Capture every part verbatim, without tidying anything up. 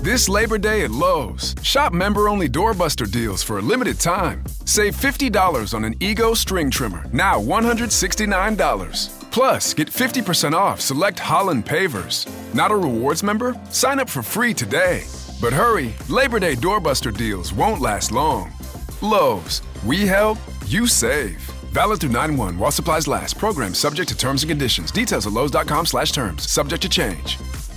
This Labor Day at Lowe's, shop member-only doorbuster deals for a limited time. Save fifty dollars on an Ego string trimmer, now one hundred sixty-nine dollars. Plus, get fifty percent off select Holland pavers. Not a rewards member? Sign up for free today. But hurry, Labor Day doorbuster deals won't last long. Lowe's, we help, you save. Valid through nine one while supplies last. Program subject to terms and conditions. Details at lowes.com slash terms. Subject to change.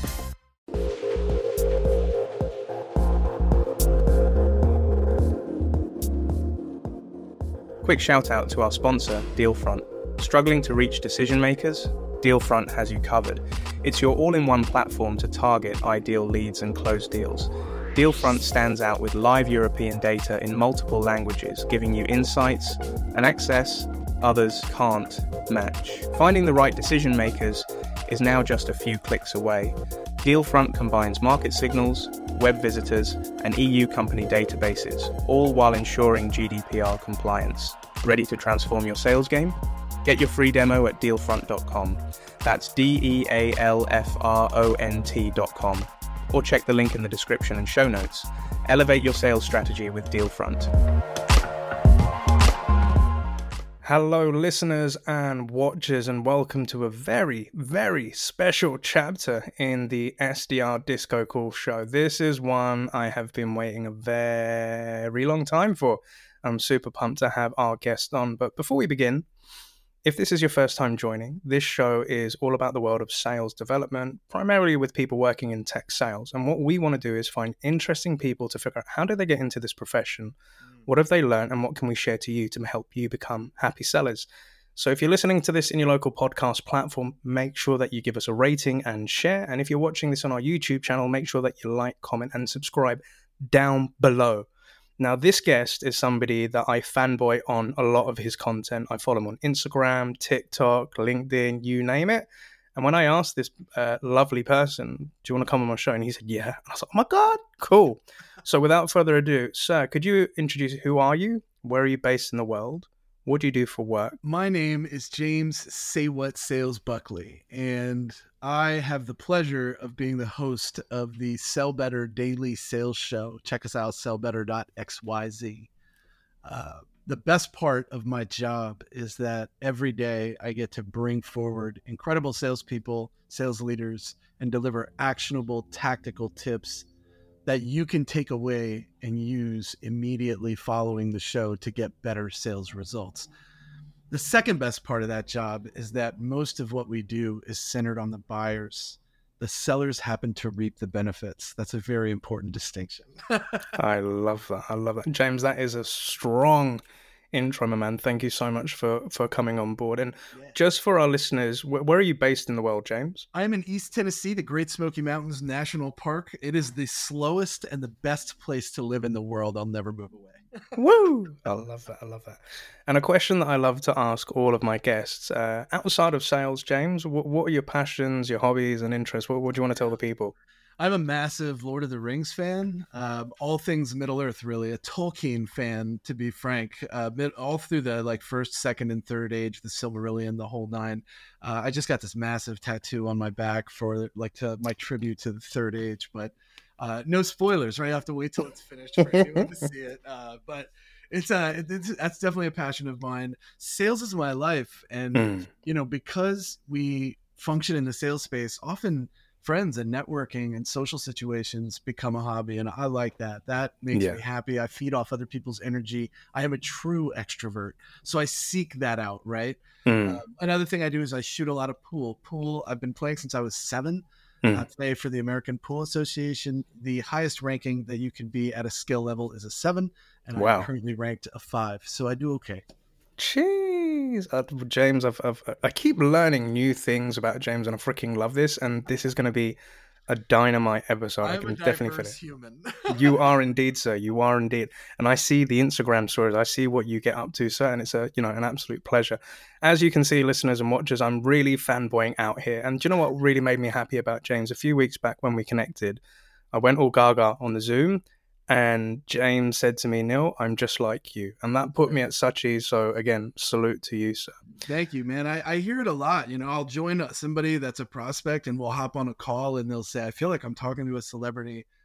Quick shout out to our sponsor, Dealfront. Struggling to reach decision makers? Dealfront has you covered. It's your all-in-one platform to target ideal leads and close deals. Dealfront stands out with live European data in multiple languages, giving you insights and access others can't match. Finding the right decision makers is now just a few clicks away. Dealfront combines market signals, web visitors, and E U company databases, all while ensuring G D P R compliance. Ready to transform your sales game? Get your free demo at dealfront dot com. That's D E A L F R O N T dot com. Or check the link in the description and show notes. Elevate your sales strategy with Dealfront. Hello, listeners and watchers, and welcome to a very, very special chapter in the S D R Disco Call show. This is one I have been waiting a very long time for. I'm super pumped to have our guest on. But before we begin, if this is your first time joining, this show is all about the world of sales development, primarily with people working in tech sales. And what we want to do is find interesting people to figure out how did they get into this profession, what have they learned, and what can we share to you to help you become happy sellers. So if you're listening to this in your local podcast platform, make sure that you give us a rating and share. And if you're watching this on our YouTube channel, make sure that you like, comment, and subscribe down below. Now, this guest is somebody that I fanboy on a lot of his content. I follow him on Instagram, TikTok, LinkedIn, you name it. And when I asked this uh, lovely person, do you want to come on my show? And he said, yeah. And I was like, oh my God, cool. So without further ado, sir, could you introduce who are you? Where are you based in the world? What do you do for work? My name is James Say What Sales Buckley, and I have the pleasure of being the host of the Sell Better Daily Sales Show. Check us out, sell better dot x y z. Uh, the best part of my job is that every day I get to bring forward incredible salespeople, sales leaders, and deliver actionable tactical tips that you can take away and use immediately following the show to get better sales results. The second best part of that job is that most of what we do is centered on the buyers. The sellers happen to reap the benefits. That's a very important distinction. I love that. I love that. James, that is a strong intro, my man. Thank you so much for, for coming on board. And yeah. Just for our listeners, wh- where are you based in the world, James? I am in East Tennessee, the Great Smoky Mountains National Park. It is the slowest and the best place to live in the world. I'll never move away. Woo! I love that. I love that. And a question that I love to ask all of my guests, uh, outside of sales, James, what, what are your passions, your hobbies and interests? What, what do you want to tell the people? I'm a massive Lord of the Rings fan, uh, all things Middle-earth, really, a Tolkien fan, to be frank, uh, all through the like first, second, and third age, the Silmarillion, the whole nine. Uh, I just got this massive tattoo on my back for like to, my tribute to the third age, but uh, no spoilers, right? I have to wait till it's finished for anyone to see it. Uh, but it's, uh, it's that's definitely a passion of mine. Sales is my life, and mm. you know, because we function in the sales space, often friends and networking and social situations become a hobby. And I like that. That makes yeah. me happy. I feed off other people's energy. I am a true extrovert. So I seek that out, right? Mm. Uh, another thing I do is I shoot a lot of pool. Pool, I've been playing since I was seven. Mm. I play for the American Pool Association. The highest ranking that you can be at a skill level is a seven. And wow. I'm currently ranked a five. So I do okay. Jeez, uh, James, I've, I've, I keep learning new things about James, and I freaking love this. And this is going to be a dynamite episode. I'm I can a definitely feel it. Human. You are indeed, sir. You are indeed. And I see the Instagram stories. I see what you get up to, sir. And it's a, you know, an absolute pleasure. As you can see, listeners and watchers, I'm really fanboying out here. And do you know what really made me happy about James? A few weeks back when we connected, I went all gaga on the Zoom. And James said to me, Neil, I'm just like you. And that put me at such ease. So again, salute to you, sir. Thank you, man. I, I hear it a lot. You know, I'll join somebody that's a prospect and we'll hop on a call and they'll say, I feel like I'm talking to a celebrity.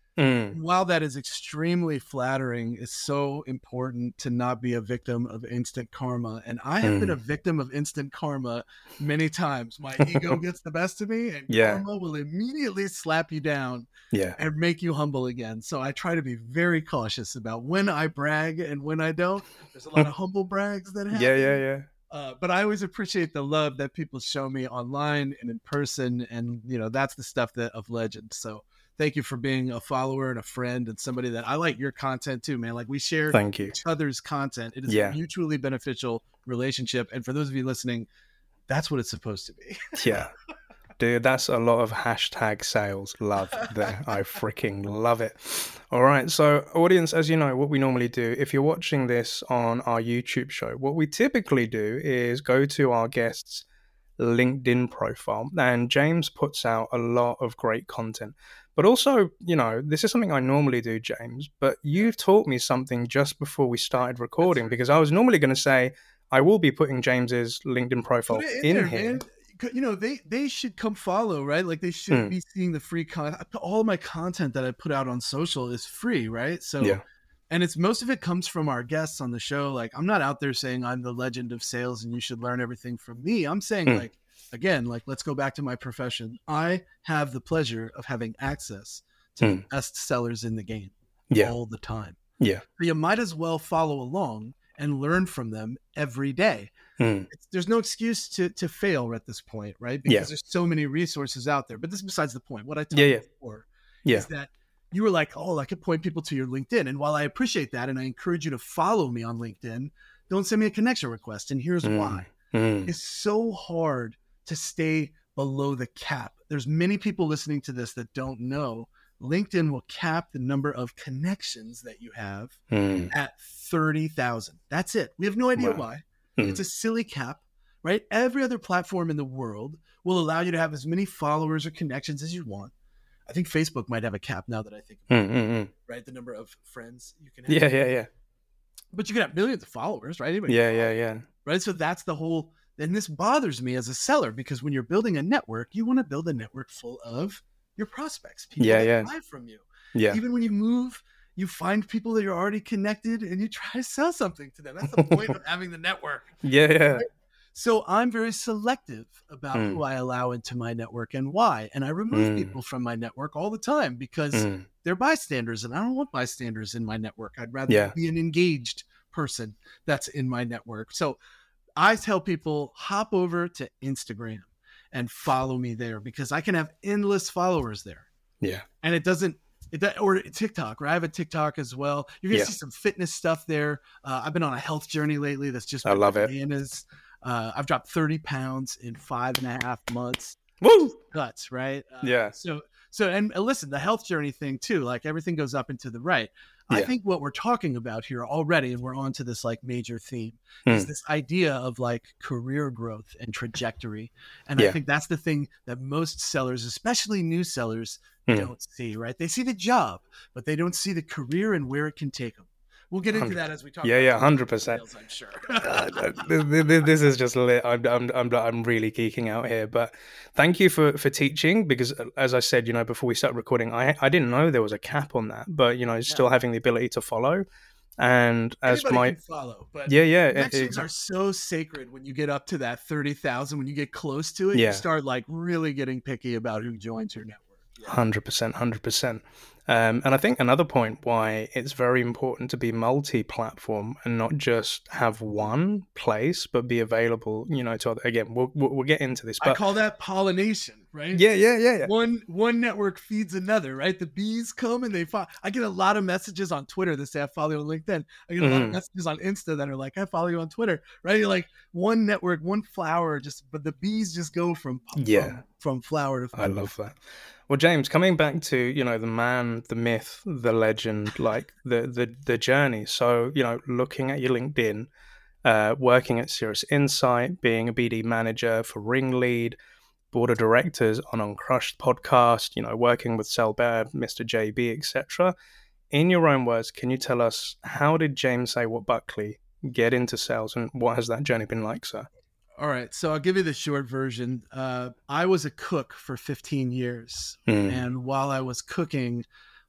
Mm. While that is extremely flattering, it's so important to not be a victim of instant karma. And I have Mm. been a victim of instant karma many times. My ego gets the best of me, and Yeah. karma will immediately slap you down Yeah. and make you humble again. So I try to be very cautious about when I brag and when I don't. There's a lot of humble brags that happen. Yeah, yeah, yeah. Uh, but I always appreciate the love that people show me online and in person. And, you know, that's the stuff that of legend. So thank you for being a follower and a friend and somebody that I like your content too, man. Like we share Thank you. each other's content. It is Yeah. a mutually beneficial relationship. And for those of you listening, that's what it's supposed to be. Yeah. Dude, that's a lot of hashtag sales love there. I freaking love it. All right. So, audience, as you know, what we normally do, if you're watching this on our YouTube show, what we typically do is go to our guest's LinkedIn profile. And James puts out a lot of great content. But also, you know, this is something I normally do, James, but you taught me something just before we started recording, because I was normally going to say, I will be putting James's LinkedIn profile Put it in, in there, here. man. You know, they they should come follow, right? Like they should Mm. be seeing the free content. All of my content that I put out on social is free, right? So, Yeah. and it's most of it comes from our guests on the show. Like I'm not out there saying I'm the legend of sales and you should learn everything from me. I'm saying Mm. like, again, like let's go back to my profession. I have the pleasure of having access to Mm. the best sellers in the game Yeah. all the time. Yeah. So you might as well follow along and learn from them every day. Mm. It's, there's no excuse to to fail at this point, right? Because Yeah. there's so many resources out there. But this is besides the point. What I told Yeah, you yeah. before Yeah. is that you were like, oh, I could point people to your LinkedIn. And while I appreciate that, and I encourage you to follow me on LinkedIn, don't send me a connection request. And here's Mm. why. Mm. It's so hard to stay below the cap. There's many people listening to this that don't know LinkedIn will cap the number of connections that you have Mm. at thirty thousand. That's it. We have no idea Wow. why. Mm. It's a silly cap, right? Every other platform in the world will allow you to have as many followers or connections as you want. I think Facebook might have a cap now that I think about Mm, mm, mm. it, right? The number of friends you can have. Yeah, yeah, yeah. But you can have millions of followers, right? Anybody Yeah, can yeah, follow, yeah. right? So that's the whole, and this bothers me as a seller because when you're building a network, you want to build a network full of your prospects, people Yeah, that yeah. buy from you. Yeah. Even when you move, you find people that you're already connected and you try to sell something to them. That's the point of having the network. Yeah, yeah. Right? So I'm very selective about Mm. who I allow into my network and why. And I remove Mm. people from my network all the time because Mm. they're bystanders and I don't want bystanders in my network. I'd rather Yeah. be an engaged person that's in my network. So I tell people hop over to Instagram and follow me there because I can have endless followers there. Yeah. And it doesn't, it, or TikTok, right? I have a TikTok as well. You're going to Yeah. see some fitness stuff there. Uh, I've been on a health journey lately that's just I been love it. bananas. Uh, I've dropped thirty pounds in five and a half months. Woo! Nuts, right? Uh, Yeah. So, so, and uh, listen, the health journey thing too, like everything goes up and to the right. I Yeah. think what we're talking about here already, and we're on to this like major theme, Hmm. is this idea of like career growth and trajectory. And Yeah. I think that's the thing that most sellers, especially new sellers, Hmm. don't see, right? They see the job, but they don't see the career and where it can take them. We'll get into Hundred- that as we talk. Yeah, about yeah, sales, hundred percent. I'm sure. Uh, th- th- this is just lit. I'm, I'm, I'm, I'm really geeking out here. But thank you for, for teaching because, uh, as I said, you know, before we started recording, I I didn't know there was a cap on that. But you know, still having the ability to follow, and as Anybody my can follow, but yeah, yeah, connections ex- are so sacred when you get up to that thirty thousand. When you get close to it, Yeah. you start like really getting picky about who joins your network. Yeah. Hundred percent, hundred percent. Um, and I think another point why it's very important to be multi-platform and not just have one place, but be available, you know, to other. Again, we'll we'll, we'll get into this, I but call that pollination, right? yeah, yeah, yeah, yeah. One one network feeds another, right? The bees come and they follow. I get a lot of messages on Twitter that say I follow you on LinkedIn. I get a lot of Mhm. messages on Insta that are like, I follow you on Twitter, right? You're like one network, one flower, just but the bees just go from Yeah. from, from flower to flower. I love that. Well, James, coming back to, you know, the man, the myth, the legend, like the the the journey. So, you know, looking at your LinkedIn, uh, working at Cirrus Insight, being a B D manager for Ringlead, board of directors on Uncrushed podcast, you know, working with Sell Bear, Mister J B, et cetera. In your own words, can you tell us how did James Saywatt Buckley get into sales, and what has that journey been like, sir? All right, so I'll give you the short version. Uh, I was a cook for fifteen years, Mm. and while I was cooking,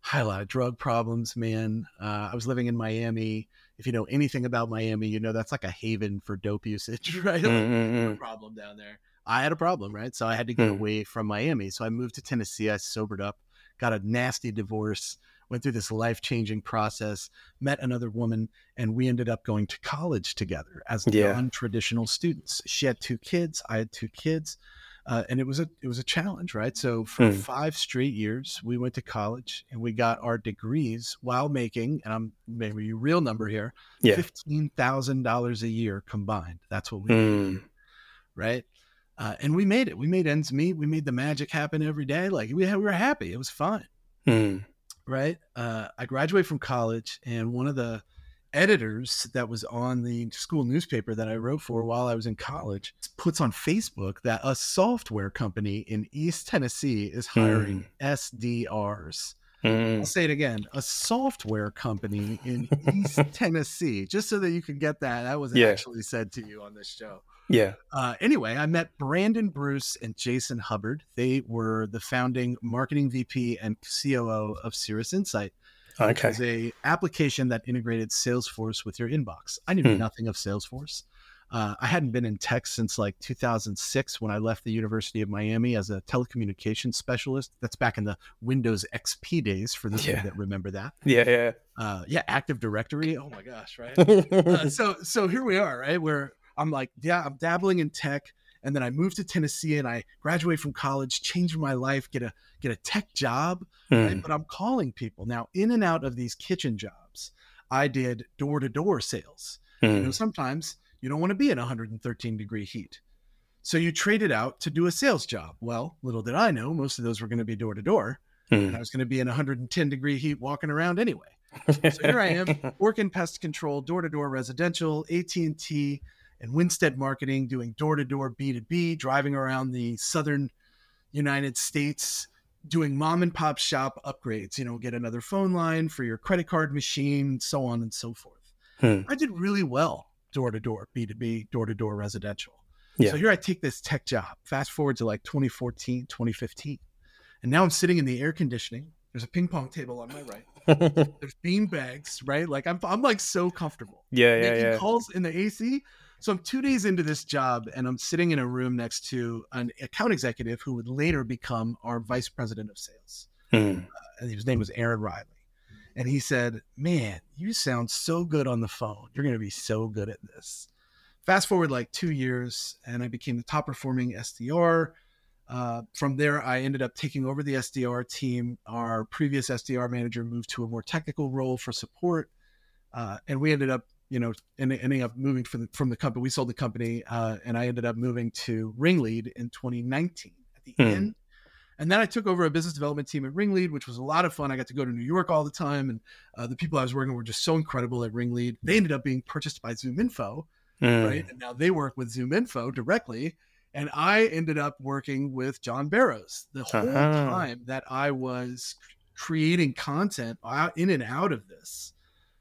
I had a lot of drug problems, man. Uh, I was living in Miami. If you know anything about Miami, you know that's like a haven for dope usage, right? Like, Mm-hmm. a problem down there. I had a problem, right? So I had to get mm. away from Miami. So I moved to Tennessee. I sobered up, got a nasty divorce, went through this life-changing process, met another woman, and we ended up going to college together as yeah. non-traditional students. She had two kids. I had two kids. Uh, and it was a it was a challenge, right? So for mm. five straight years, we went to college and we got our degrees while making, and I'm maybe a real number here, yeah. fifteen thousand dollars a year combined. That's what we mm. made, right? Uh, and we made it. We made ends meet. We made the magic happen every day. Like we had, we were happy. It was fun, mm. right? Uh, I graduated from college, and one of the editors that was on the school newspaper that I wrote for while I was in college puts on Facebook that a software company in East Tennessee is hiring mm. S D Rs. Mm. I'll say it again, a software company in East Tennessee, just so that you can get that. That was yeah. actually said to you on this show. Yeah. Uh, anyway, I met Brandon Bruce and Jason Hubbard. They were the founding marketing V P and C O O of Cirrus Insight. Okay. Which was a application that integrated Salesforce with your inbox. I knew hmm. nothing of Salesforce. Uh, I hadn't been in tech since like two thousand six when I left the University of Miami as a telecommunications specialist. That's back in the Windows X P days for those yeah. of you that remember that. Yeah, yeah. Uh, yeah, Active Directory. Oh my gosh, right? uh, so so here we are, right? Where I'm like, yeah, I'm dabbling in tech. And then I moved to Tennessee and I graduated from college, changed my life, get a get a tech job. Mm. Right? But I'm calling people now in and out of these kitchen jobs. I did door to door sales. Mm. You know, sometimes you don't want to be in one hundred thirteen degree heat, so you trade it out to do a sales job. Well, little did I know, most of those were going to be door to door, and I was going to be in one hundred ten degree heat walking around anyway. So here I am, working pest control, door to door residential, A T and T. And Winstead Marketing, doing door-to-door B two B, driving around the southern United States, doing mom and pop shop upgrades, you know, get another phone line for your credit card machine, so on and so forth. Hmm. I did really well door-to-door, B two B, door-to-door residential. Yeah. So here I take this tech job, fast forward to like twenty fourteen, twenty fifteen. And now I'm sitting in the air conditioning. There's a ping pong table on my right. There's bean bags, right? Like I'm, I'm like so comfortable. Yeah, yeah, Making yeah. calls in the A C. So I'm two days into this job and I'm sitting in a room next to an account executive who would later become our vice president of sales. Mm. Uh, and his name was Aaron Riley. And he said, man, you sound so good on the phone. You're going to be so good at this. Fast forward like two years and I became the top performing S D R. Uh, from there, I ended up taking over the S D R team. Our previous S D R manager moved to a more technical role for support. Uh, and we ended up you know, ending up moving from the, from the company. We sold the company uh, and I ended up moving to Ringlead in twenty nineteen at the mm. end. And then I took over a business development team at Ringlead, which was a lot of fun. I got to go to New York all the time. And uh, the people I was working with were just so incredible at Ringlead. They ended up being purchased by ZoomInfo, mm. right? And now they work with ZoomInfo directly. And I ended up working with John Barrows the whole uh-huh. time that I was creating content out, in and out of this.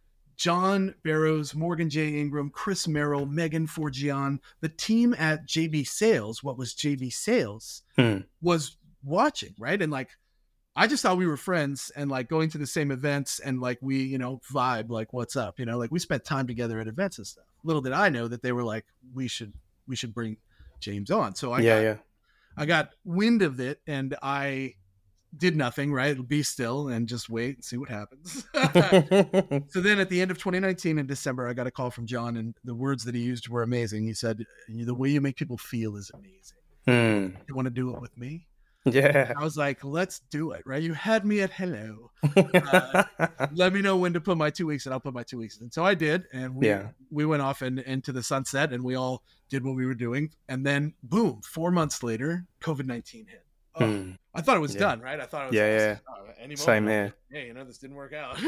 John Barrows, Morgan J. Ingram, Chris Merrill, Megan Forgian, the team at J B Sales, what was J B Sales, hmm. was watching, right? And like, I just thought we were friends and like going to the same events and like we, you know, vibe, like what's up, you know, like we spent time together at events and stuff. Little did I know that they were like, we should, we should bring James on. So I, yeah, got, yeah. I got wind of it and I did nothing, right? Be still and just wait and see what happens. So then at the end of twenty nineteen in December, I got a call from John and the words that he used were amazing. He said, the way you make people feel is amazing. Hmm. You want to do it with me? Yeah. I was like, let's do it, right? You had me at hello. Uh, let me know when to put my two weeks and I'll put my two weeks in. So I did. And we, yeah. we went off and into the sunset and we all did what we were doing. And then boom, four months later, COVID nineteen hit. Oh, hmm. I thought it was yeah. done, right? I thought it was yeah, yeah. Oh, any Same here. Hey, you know, this didn't work out.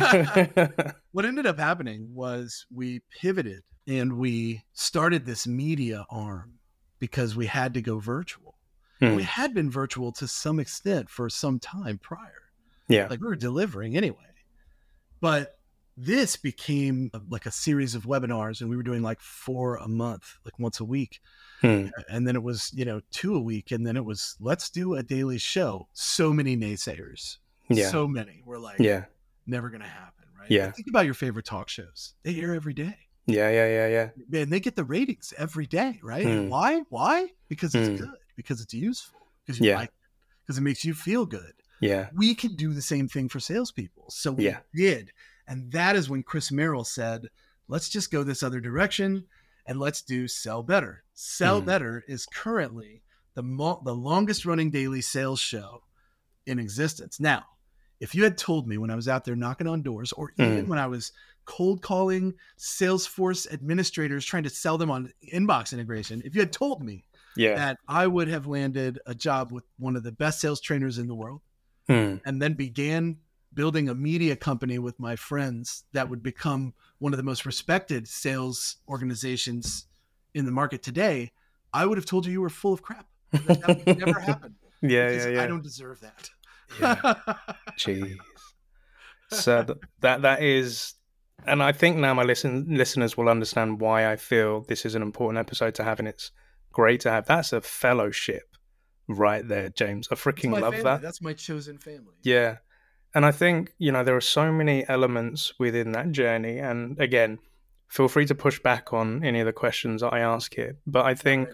What ended up happening was we pivoted and we started this media arm because we had to go virtual. Hmm. We had been virtual to some extent for some time prior. Yeah. Like we were delivering anyway. But this became like a series of webinars and we were doing like four a month, like once a week. Hmm. And then it was, you know, two a week. And then it was, let's do a daily show. So many naysayers. Yeah. So many were like, Yeah. never going to happen, right? Yeah. But think about your favorite talk shows. They air every day. Yeah, yeah, yeah, yeah. Man, they get the ratings every day, right? Mm. And why? Why? Because it's Mm. good. Because it's useful. Because you Yeah. like it. Because it makes you feel good. Yeah. We can do the same thing for salespeople. So we Yeah. did. And that is when Chris Merrill said, let's just go this other direction and let's do Sell Better. Sell Mm. Better is currently the mo- the longest running daily sales show in existence. Now, if you had told me when I was out there knocking on doors, or even Mm. when I was cold calling Salesforce administrators trying to sell them on inbox integration, if you had told me Yeah. that I would have landed a job with one of the best sales trainers in the world, Mm. and then began building a media company with my friends that would become one of the most respected sales organizations in the market today, I would have told you you were full of crap. That, that would never happen. Yeah, Because yeah, yeah. I don't deserve that. Yeah. Jeez. So th- that that is, and I think now my listen listeners will understand why I feel this is an important episode to have, and it's great to have. That's a fellowship right there, James. I That's freaking my love family. that. That's my chosen family. Yeah. And I think, you know, there are so many elements within that journey. And again, feel free to push back on any of the questions that I ask here. But I think,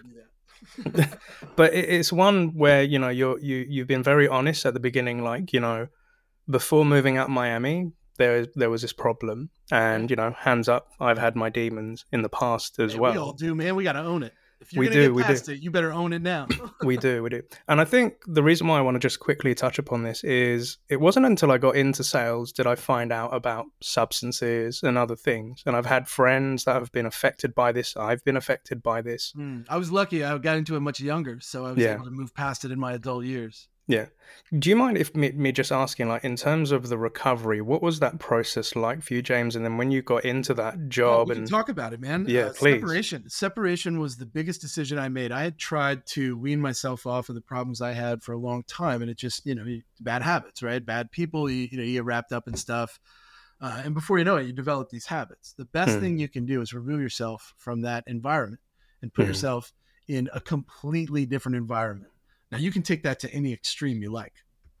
but it, it's one where, you know, you're, you, you've been very honest at the beginning, like, you know, before moving out Miami, there, there was this problem. And, you know, hands up, I've had my demons in the past as Hey, well. We all do, man. We got to own it. If you're We going to do, get we past do. it, you better own it now. We do, we do. And I think the reason why I want to just quickly touch upon this is it wasn't until I got into sales did I find out about substances and other things. And I've had friends that have been affected by this. I've been affected by this. Mm, I was lucky. I got into it much younger, so I was Yeah. able to move past it in my adult years. Yeah. Do you mind if me, me just asking, like, in terms of the recovery, what was that process like for you, James? And then when you got into that Oh, job we and can talk about it, man. Yeah, Uh, please. Separation. Separation was the biggest decision I made. I had tried to wean myself off of the problems I had for a long time, and it just, you know, you- bad habits, right? Bad people. You, you know, you get wrapped up in stuff, uh, and before you know it, you develop these habits. The best Hmm. thing you can do is remove yourself from that environment and put Hmm. yourself in a completely different environment. Now, you can take that to any extreme you like.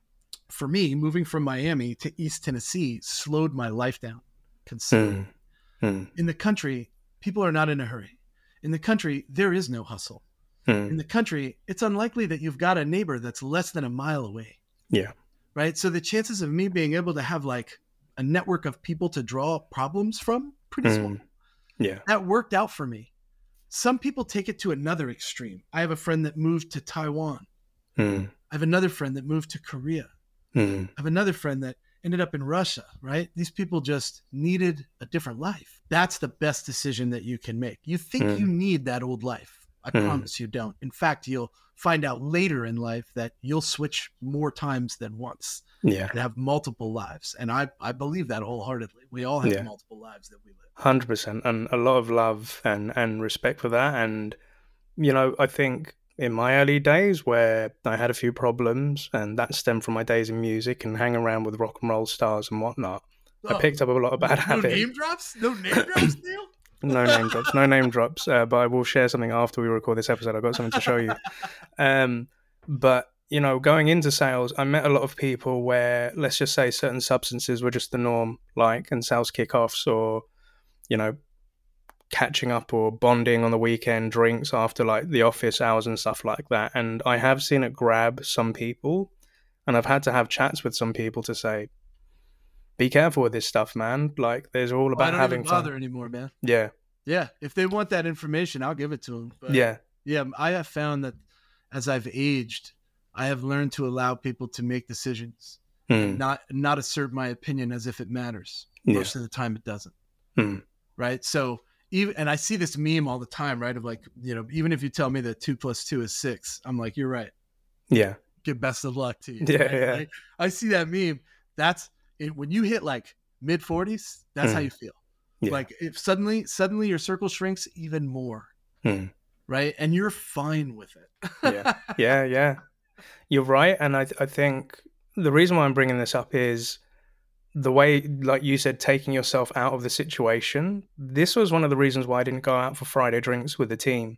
For me, moving from Miami to East Tennessee slowed my life down considerably. Hmm. Hmm. In the country, people are not in a hurry. In the country, there is no hustle. Hmm. In the country, it's unlikely that you've got a neighbor that's less than a mile away. Yeah. Right? So the chances of me being able to have like a network of people to draw problems from, pretty Hmm. small. Yeah. That worked out for me. Some people take it to another extreme. I have a friend that moved to Taiwan. Hmm. I have another friend that moved to Korea. Hmm. I have another friend that ended up in Russia, right? These people just needed a different life. That's the best decision that you can make. You think Mm. you need that old life. I Mm. promise you don't. In fact, you'll find out later in life that you'll switch more times than once Yeah. and have multiple lives. And I, I believe that wholeheartedly. We all have Yeah. multiple lives that we live. one hundred percent, and a lot of love and, and respect for that. And, you know, I think in my early days where I had a few problems, and that stemmed from my days in music and hanging around with rock and roll stars and whatnot, I Oh, picked up a lot of bad no habits. name drops? No name drops, Neil? No name drops, no name drops, uh, but I will share something after we record this episode. I've got something to show you. Um, but, you know, going into sales, I met a lot of people where, let's just say, certain substances were just the norm, like in sales kickoffs or, you know, catching up or bonding on the weekend, drinks after like the office hours and stuff like that. And I have seen it grab some people, and I've had to have chats with some people to say, be careful with this stuff, man. Like, there's all Oh, I about don't having even bother fun. anymore, man. Yeah, Yeah, if they want that information, I'll give it to them. But yeah, yeah, I have found that as I've aged, I have learned to allow people to make decisions, Hmm. not not assert my opinion as if it matters. Yeah. Most of the time, it doesn't. Hmm. Right. So even and I see this meme all the time, right? Of like, you know, even if you tell me that two plus two is six, I'm like, you're right. yeah, Give best of luck to you. Yeah, right? yeah. Like, I see that meme. That's it, when you hit like mid forties. That's how Mm. you feel. yeah. Like if suddenly suddenly your circle shrinks even more. Hmm. Right. And you're fine with it. yeah, yeah, yeah. You're right, and I, th- I think the reason why I'm bringing this up is the way, like you said, taking yourself out of the situation. This was one of the reasons why I didn't go out for Friday drinks with the team,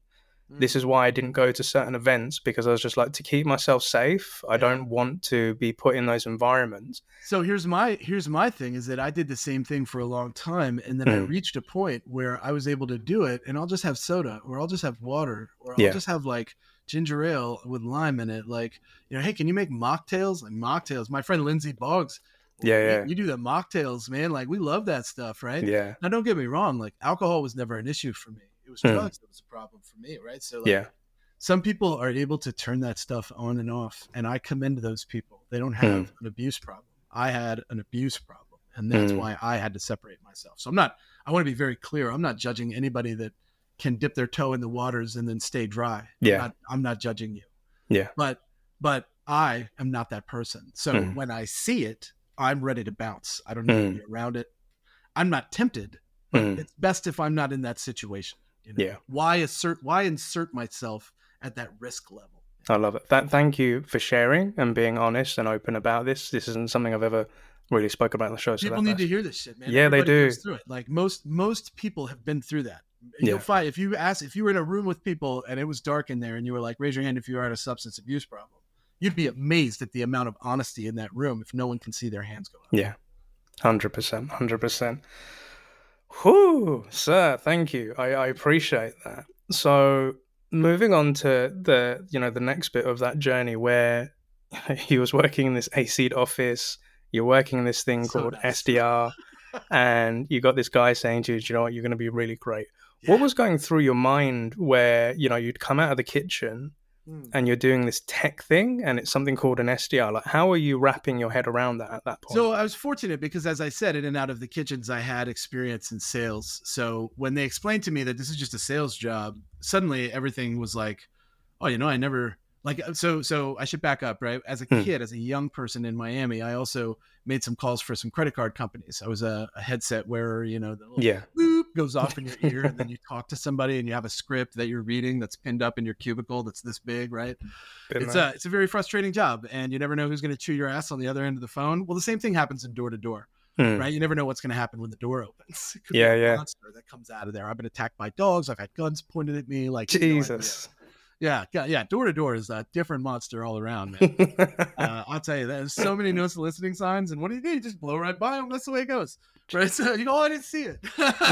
This is why I didn't go to certain events, because I was just like, to keep myself safe, I Yeah. don't want to be put in those environments. So here's my here's my thing is that I did the same thing for a long time, and then I Mm. reached a point where I was able to do it, and I'll just have soda, or I'll just have water, or I'll Yeah. just have like ginger ale with lime in it. Like, you know, hey, can you make mocktails? Like mocktails. My friend Lindsay Boggs, Yeah, you- yeah. you do the mocktails, man. Like, we love that stuff, right? Yeah. Now, don't get me wrong. Like, alcohol was never an issue for me. It was Hmm. drugs that was a problem for me, right? So, like, Yeah. some people are able to turn that stuff on and off, and I commend those people. They don't have an abuse problem. I had an abuse problem, and that's Mm. why I had to separate myself. So I'm not, I want to be very clear. I'm not judging anybody that can dip their toe in the waters and then stay dry. Yeah. I'm not, I'm not judging you. Yeah. But, but I am not that person. So Mm. when I see it, I'm ready to bounce. I don't need to Mm. be around it. I'm not tempted, but Mm. it's best if I'm not in that situation. You know? Yeah. Why assert, why insert myself at that risk level? I love it. That, thank you for sharing and being honest and open about this. This isn't something I've ever really spoke about on the show. So People that, need that's- to hear this shit, man. Yeah, they Everybody do. goes through it. Like most most people have been through that. Yeah. You'll find if you ask if you were in a room with people and it was dark in there and you were like, raise your hand if you are at a substance abuse problem. You'd be amazed at the amount of honesty in that room if no one can see their hands go up. Yeah. one hundred percent. one hundred percent. Whew, sir, thank you. I, I appreciate that. So moving on to the, you know, the next bit of that journey where he was working in this A C office, you're working in this thing So called nice. S D R, and you got this guy saying to you, "Do you know what, you're going to be really great." Yeah. What was going through your mind where, you know, you'd come out of the kitchen Mm. and you're doing this tech thing and it's something called an S D R? Like, how are you wrapping your head around that at that point? So I was fortunate because, as I said, in and out of the kitchens, I had experience in sales. So when they explained to me that this is just a sales job, suddenly everything was like, oh, you know, I never like, so, so I should back up, right? As a Hmm. kid, as a young person in Miami, I also made some calls for some credit card companies. I was a, a headset wearer, you know, the little Yeah. boop goes off in your ear and then you talk to somebody and you have a script that you're reading that's pinned up in your cubicle that's this big, right? Been It's there. a it's a very frustrating job, and you never know who's going to chew your ass on the other end of the phone. Well, the same thing happens in door to door, Hmm. right? You never know what's going to happen when the door opens. It could be Yeah, a yeah. monster that comes out of there. I've been attacked by dogs. I've had guns pointed at me. Like, you have no idea. Jesus. yeah, yeah, yeah. Door to door is a different monster all around, man. uh, I'll tell you, there's so many no soliciting signs, and what do you do? You just blow right by them. That's the way it goes, right? So you go, oh, I didn't see it.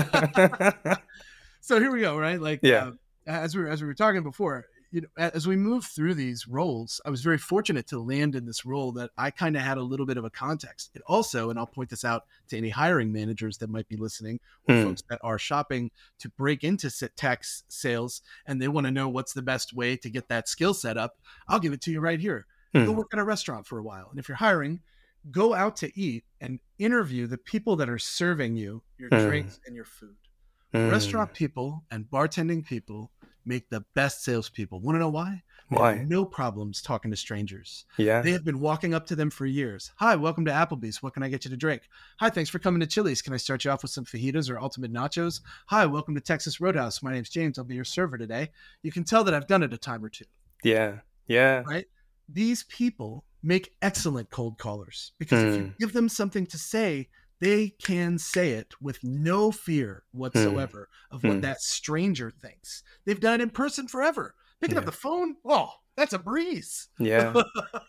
So here we go, right? Like, Yeah. uh, as we were, as we were talking before, you know, a- as we move through these roles, I was very fortunate to land in this role that I kind of had a little bit of a context. It also, and I'll point this out to any hiring managers that might be listening, or Hmm. folks that are shopping to break into s- tax sales, and they want to know what's the best way to get that skill set up. I'll give it to you right here. Go Hmm. work at a restaurant for a while, and if you're hiring, go out to eat and interview the people that are serving you your Hmm. drinks and your food. Hmm. Restaurant people and bartending people make the best salespeople. Want to know why? They Why? have no problems talking to strangers. Yeah. They have been walking up to them for years. Hi, welcome to Applebee's. What can I get you to drink? Hi, thanks for coming to Chili's. Can I start you off with some fajitas or ultimate nachos? Hi, welcome to Texas Roadhouse. My name's James. I'll be your server today. You can tell that I've done it a time or two, Yeah. Yeah. right? These people make excellent cold callers because if you Hmm. give them something to say, they can say it with no fear whatsoever of what Hmm. that stranger thinks. They've done it in person forever. Picking up Yeah. the phone, oh, that's a breeze. Yeah. Do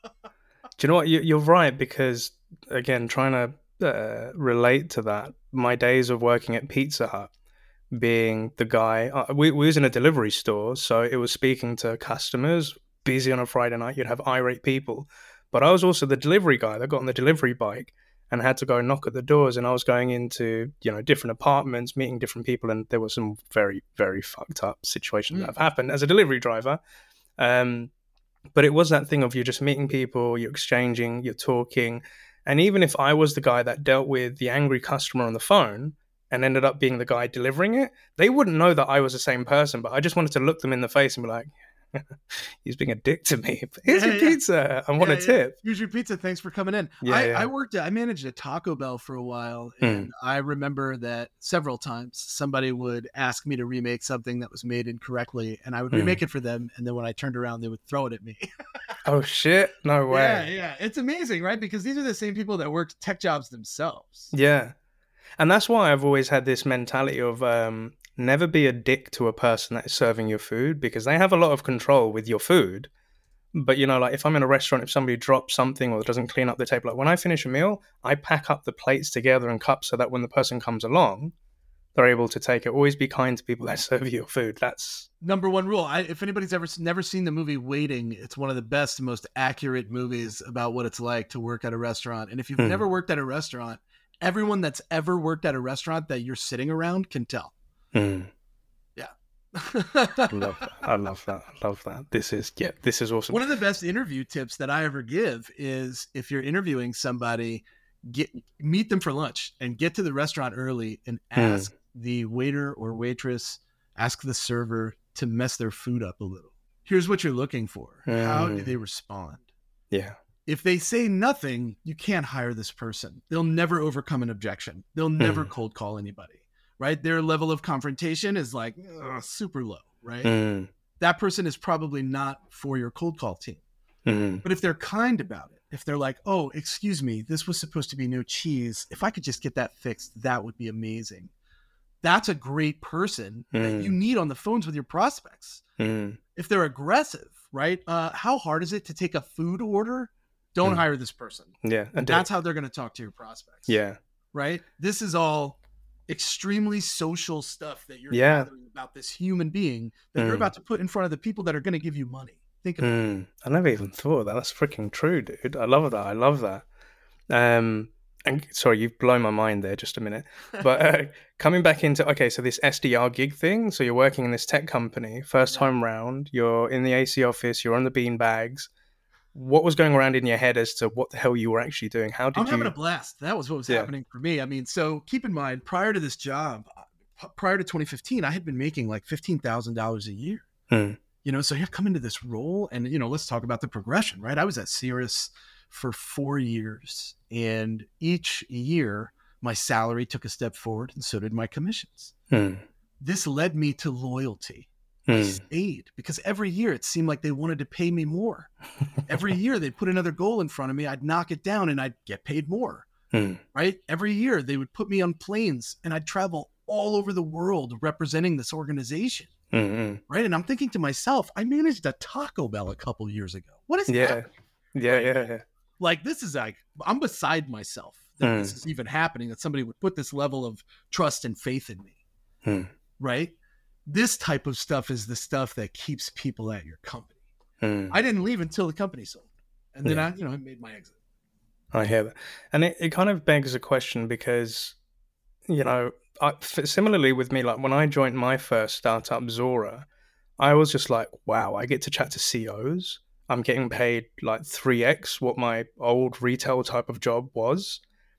you know what? You, you're right, because, again, trying to uh, relate to that, my days of working at Pizza Hut, being the guy, uh, we, we was in a delivery store, so it was speaking to customers, busy on a Friday night, you'd have irate people. But I was also the delivery guy that got on the delivery bike and had to go knock at the doors, and I was going into, you know, different apartments, meeting different people, and there were some very, very fucked up situations Mm. that have happened as a delivery driver. Um, but it was that thing of you're just meeting people, you're exchanging, you're talking. And even if I was the guy that dealt with the angry customer on the phone and ended up being the guy delivering it, they wouldn't know that I was the same person, but I just wanted to look them in the face and be like, he's being a dick to me. Here's Yeah, your yeah. pizza. I want Yeah, a yeah. tip. Here's your pizza. Thanks for coming in. Yeah, I, yeah. I worked, I managed a Taco Bell for a while. Hmm. And I remember that several times somebody would ask me to remake something that was made incorrectly, and I would Hmm. remake it for them. And then when I turned around, they would throw it at me. Oh, shit. No Yeah, way. yeah. It's amazing, right? Because these are the same people that worked tech jobs themselves. Yeah. And that's why I've always had this mentality of, um, never be a dick to a person that is serving your food, because they have a lot of control with your food. But, you know, like if I'm in a restaurant, if somebody drops something or doesn't clean up the table, like when I finish a meal, I pack up the plates together and cups so that when the person comes along, they're able to take it. Always be kind to people that serve you your food. That's number one rule. I, if anybody's ever never seen the movie Waiting, it's one of the best and most accurate movies about what it's like to work at a restaurant. And if you've mm. never worked at a restaurant, everyone that's ever worked at a restaurant that you're sitting around can tell. Mm. Yeah. I love that. I love that. I love that. This is, yeah, this is awesome. One of the best interview tips that I ever give is if you're interviewing somebody, get meet them for lunch and get to the restaurant early and ask mm. the waiter or waitress, ask the server to mess their food up a little. Here's what you're looking for. Mm. How do they respond? Yeah. If they say nothing, you can't hire this person. They'll never overcome an objection. They'll never mm. cold call anybody, right? Their level of confrontation is like ugh, super low, right? Mm. That person is probably not for your cold call team. Mm. But if they're kind about it, if they're like, oh, excuse me, this was supposed to be no cheese. If I could just get that fixed, that would be amazing. That's a great person mm. that you need on the phones with your prospects. Mm. If they're aggressive, right? Uh, how hard is it to take a food order? Don't mm. hire this person. Yeah. And that's how they're going to talk to your prospects. Yeah. Right? This is all extremely social stuff that you're yeah. gathering about this human being that mm. you're about to put in front of the people that are going to give you money. Think about mm. it. I never even thought of that. That's freaking true, dude. I love that. I love that. Um, and sorry, you've blown my mind there just a minute. But uh, coming back into, okay, so this S D R gig thing. So you're working in this tech company, first time round, you're in the A C office, you're on the bean bags. What was going around in your head as to what the hell you were actually doing? How did I'm you... having a blast. That was what was yeah. happening for me. I mean, so keep in mind, prior to this job, prior to twenty fifteen, I had been making like fifteen thousand dollars a year. Hmm. You know, so you have come into this role and, you know, let's talk about the progression, right? I was at Cirrus for four years and each year my salary took a step forward and so did my commissions. Hmm. This led me to loyalty. Hmm. I stayed because every year it seemed like they wanted to pay me more. Every year they'd put another goal in front of me. I'd knock it down and I'd get paid more, hmm. right? Every year they would put me on planes and I'd travel all over the world representing this organization. Mm-hmm. Right. And I'm thinking to myself, I managed a Taco Bell a couple years ago. What is yeah. happening? Yeah. Yeah. Yeah. Like, this is like, I'm beside myself that mm. this is even happening, that somebody would put this level of trust and faith in me. Mm. Right. This type of stuff is the stuff that keeps people at your company. Mm. I didn't leave until the company sold. And then yeah. I, you know, I made my exit. I hear that. And it, it kind of begs a question because, you know, I, similarly with me, like when I joined my first startup, Zora, I was just like, wow, I get to chat to C E Os. I'm getting paid like three x what my old retail type of job was.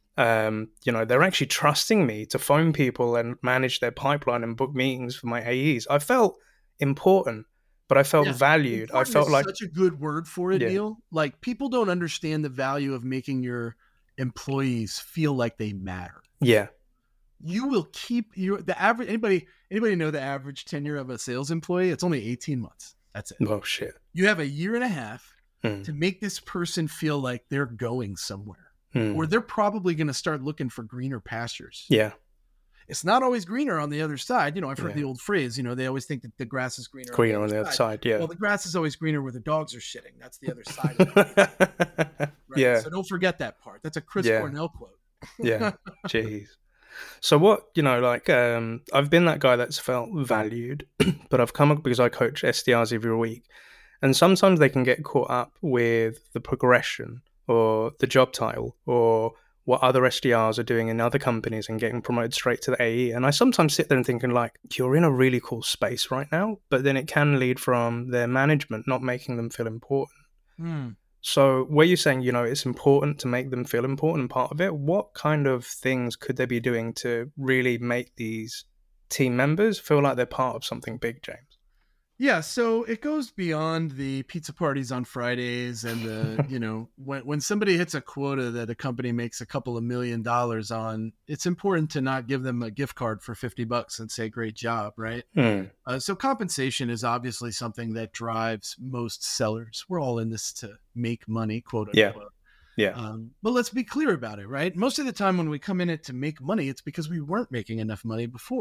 Um, you know, they're actually trusting me to phone people and manage their pipeline and book meetings for my A Es. I felt important, but I felt yeah. valued. Important I felt is like such a good word for it, yeah. Neil. Like, people don't understand the value of making your employees feel like they matter. Yeah. You will keep your the average anybody anybody know the average tenure of a sales employee? It's only eighteen months. That's it. Oh shit. You have a year and a half hmm. to make this person feel like they're going somewhere. Hmm. Or they're probably going to start looking for greener pastures. Yeah. It's not always greener on the other side. You know, I've heard yeah. the old phrase, you know, they always think that the grass is greener, greener on the, on other, the side. other side. Yeah. Well, the grass is always greener where the dogs are shitting. That's the other side of it. Right? Yeah. So don't forget that part. That's a Chris yeah. Cornell quote. yeah. Jeez. So what, you know, like um, I've been that guy that's felt valued, but I've come up because I coach S D Rs every week. And sometimes they can get caught up with the progression or the job title or what other S D Rs are doing in other companies and getting promoted straight to the A E. And I sometimes sit there and thinking like, you're in a really cool space right now, but then it can lead from their management not making them feel important. Mm. So where you're saying, you know, it's important to make them feel important and part of it, what kind of things could they be doing to really make these team members feel like they're part of something big, James? Yeah, so it goes beyond the pizza parties on Fridays and the, you know, when when somebody hits a quota that a company makes a couple of million dollars on, it's important to not give them a gift card for fifty bucks and say, great job, right? Mm. Uh, so compensation is obviously something that drives most sellers. We're all in this to make money, quote unquote. Yeah. Yeah. Um, but let's be clear about it, right? Most of the time when we come in it to make money, it's because we weren't making enough money before.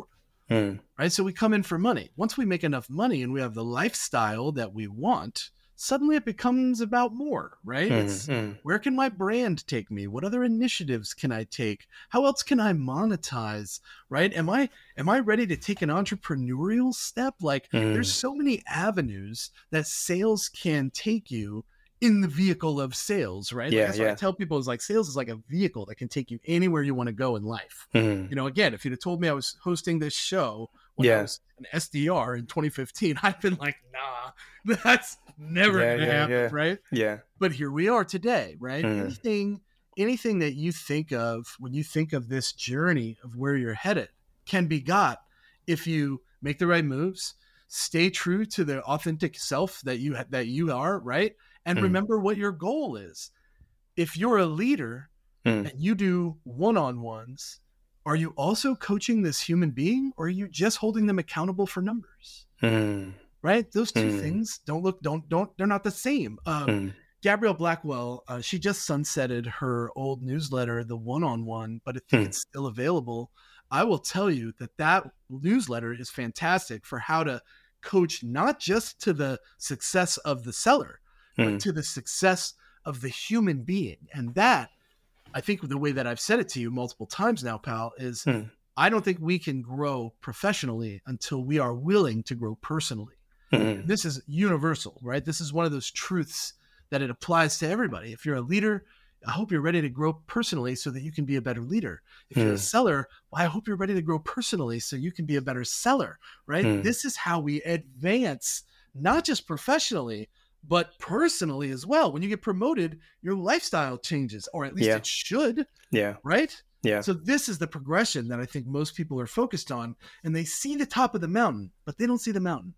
Mm. right? So we come in for money. Once we make enough money and we have the lifestyle that we want, suddenly it becomes about more, right? Mm, It's mm. where can my brand take me? What other initiatives can I take? How else can I monetize, right? Am I am I ready to take an entrepreneurial step? Like Mm. there's so many avenues that sales can take you in the vehicle of sales, right? Yeah, Like that's what yeah. I tell people is like sales is like a vehicle that can take you anywhere you want to go in life. Mm. You know, again, if you'd have told me I was hosting this show when Yeah. I was an S D R in twenty fifteen, I've been like, nah, that's never Yeah, gonna yeah, happen, yeah. right? Yeah. But here we are today, right? Mm. Anything, anything that you think of when you think of this journey of where you're headed can be got if you make the right moves, stay true to the authentic self that you that you are, right? And Mm. remember what your goal is. If you're a leader Mm. and you do one-on-ones, are you also coaching this human being, or are you just holding them accountable for numbers? Mm. Right? Those two Mm. things don't look, don't, don't, they're not the same. Um, Mm. Gabrielle Blackwell, uh, she just sunsetted her old newsletter, The One-on-One, but I think Mm. it's still available. I will tell you that that newsletter is fantastic for how to coach not just to the success of the seller, but Mm. to the success of the human being. And that, I think the way that I've said it to you multiple times now, pal, is Mm. I don't think we can grow professionally until we are willing to grow personally. Mm. This is universal, right? This is one of those truths that it applies to everybody. If you're a leader, I hope you're ready to grow personally so that you can be a better leader. If you're a Mm. seller, well, I hope you're ready to grow personally so you can be a better seller, right? Mm. This is how we advance, not just professionally, but personally as well. When you get promoted, your lifestyle changes, or at least Yeah. it should, Yeah. right? Yeah. So this is the progression that I think most people are focused on, and they see the top of the mountain, but they don't see the mountain.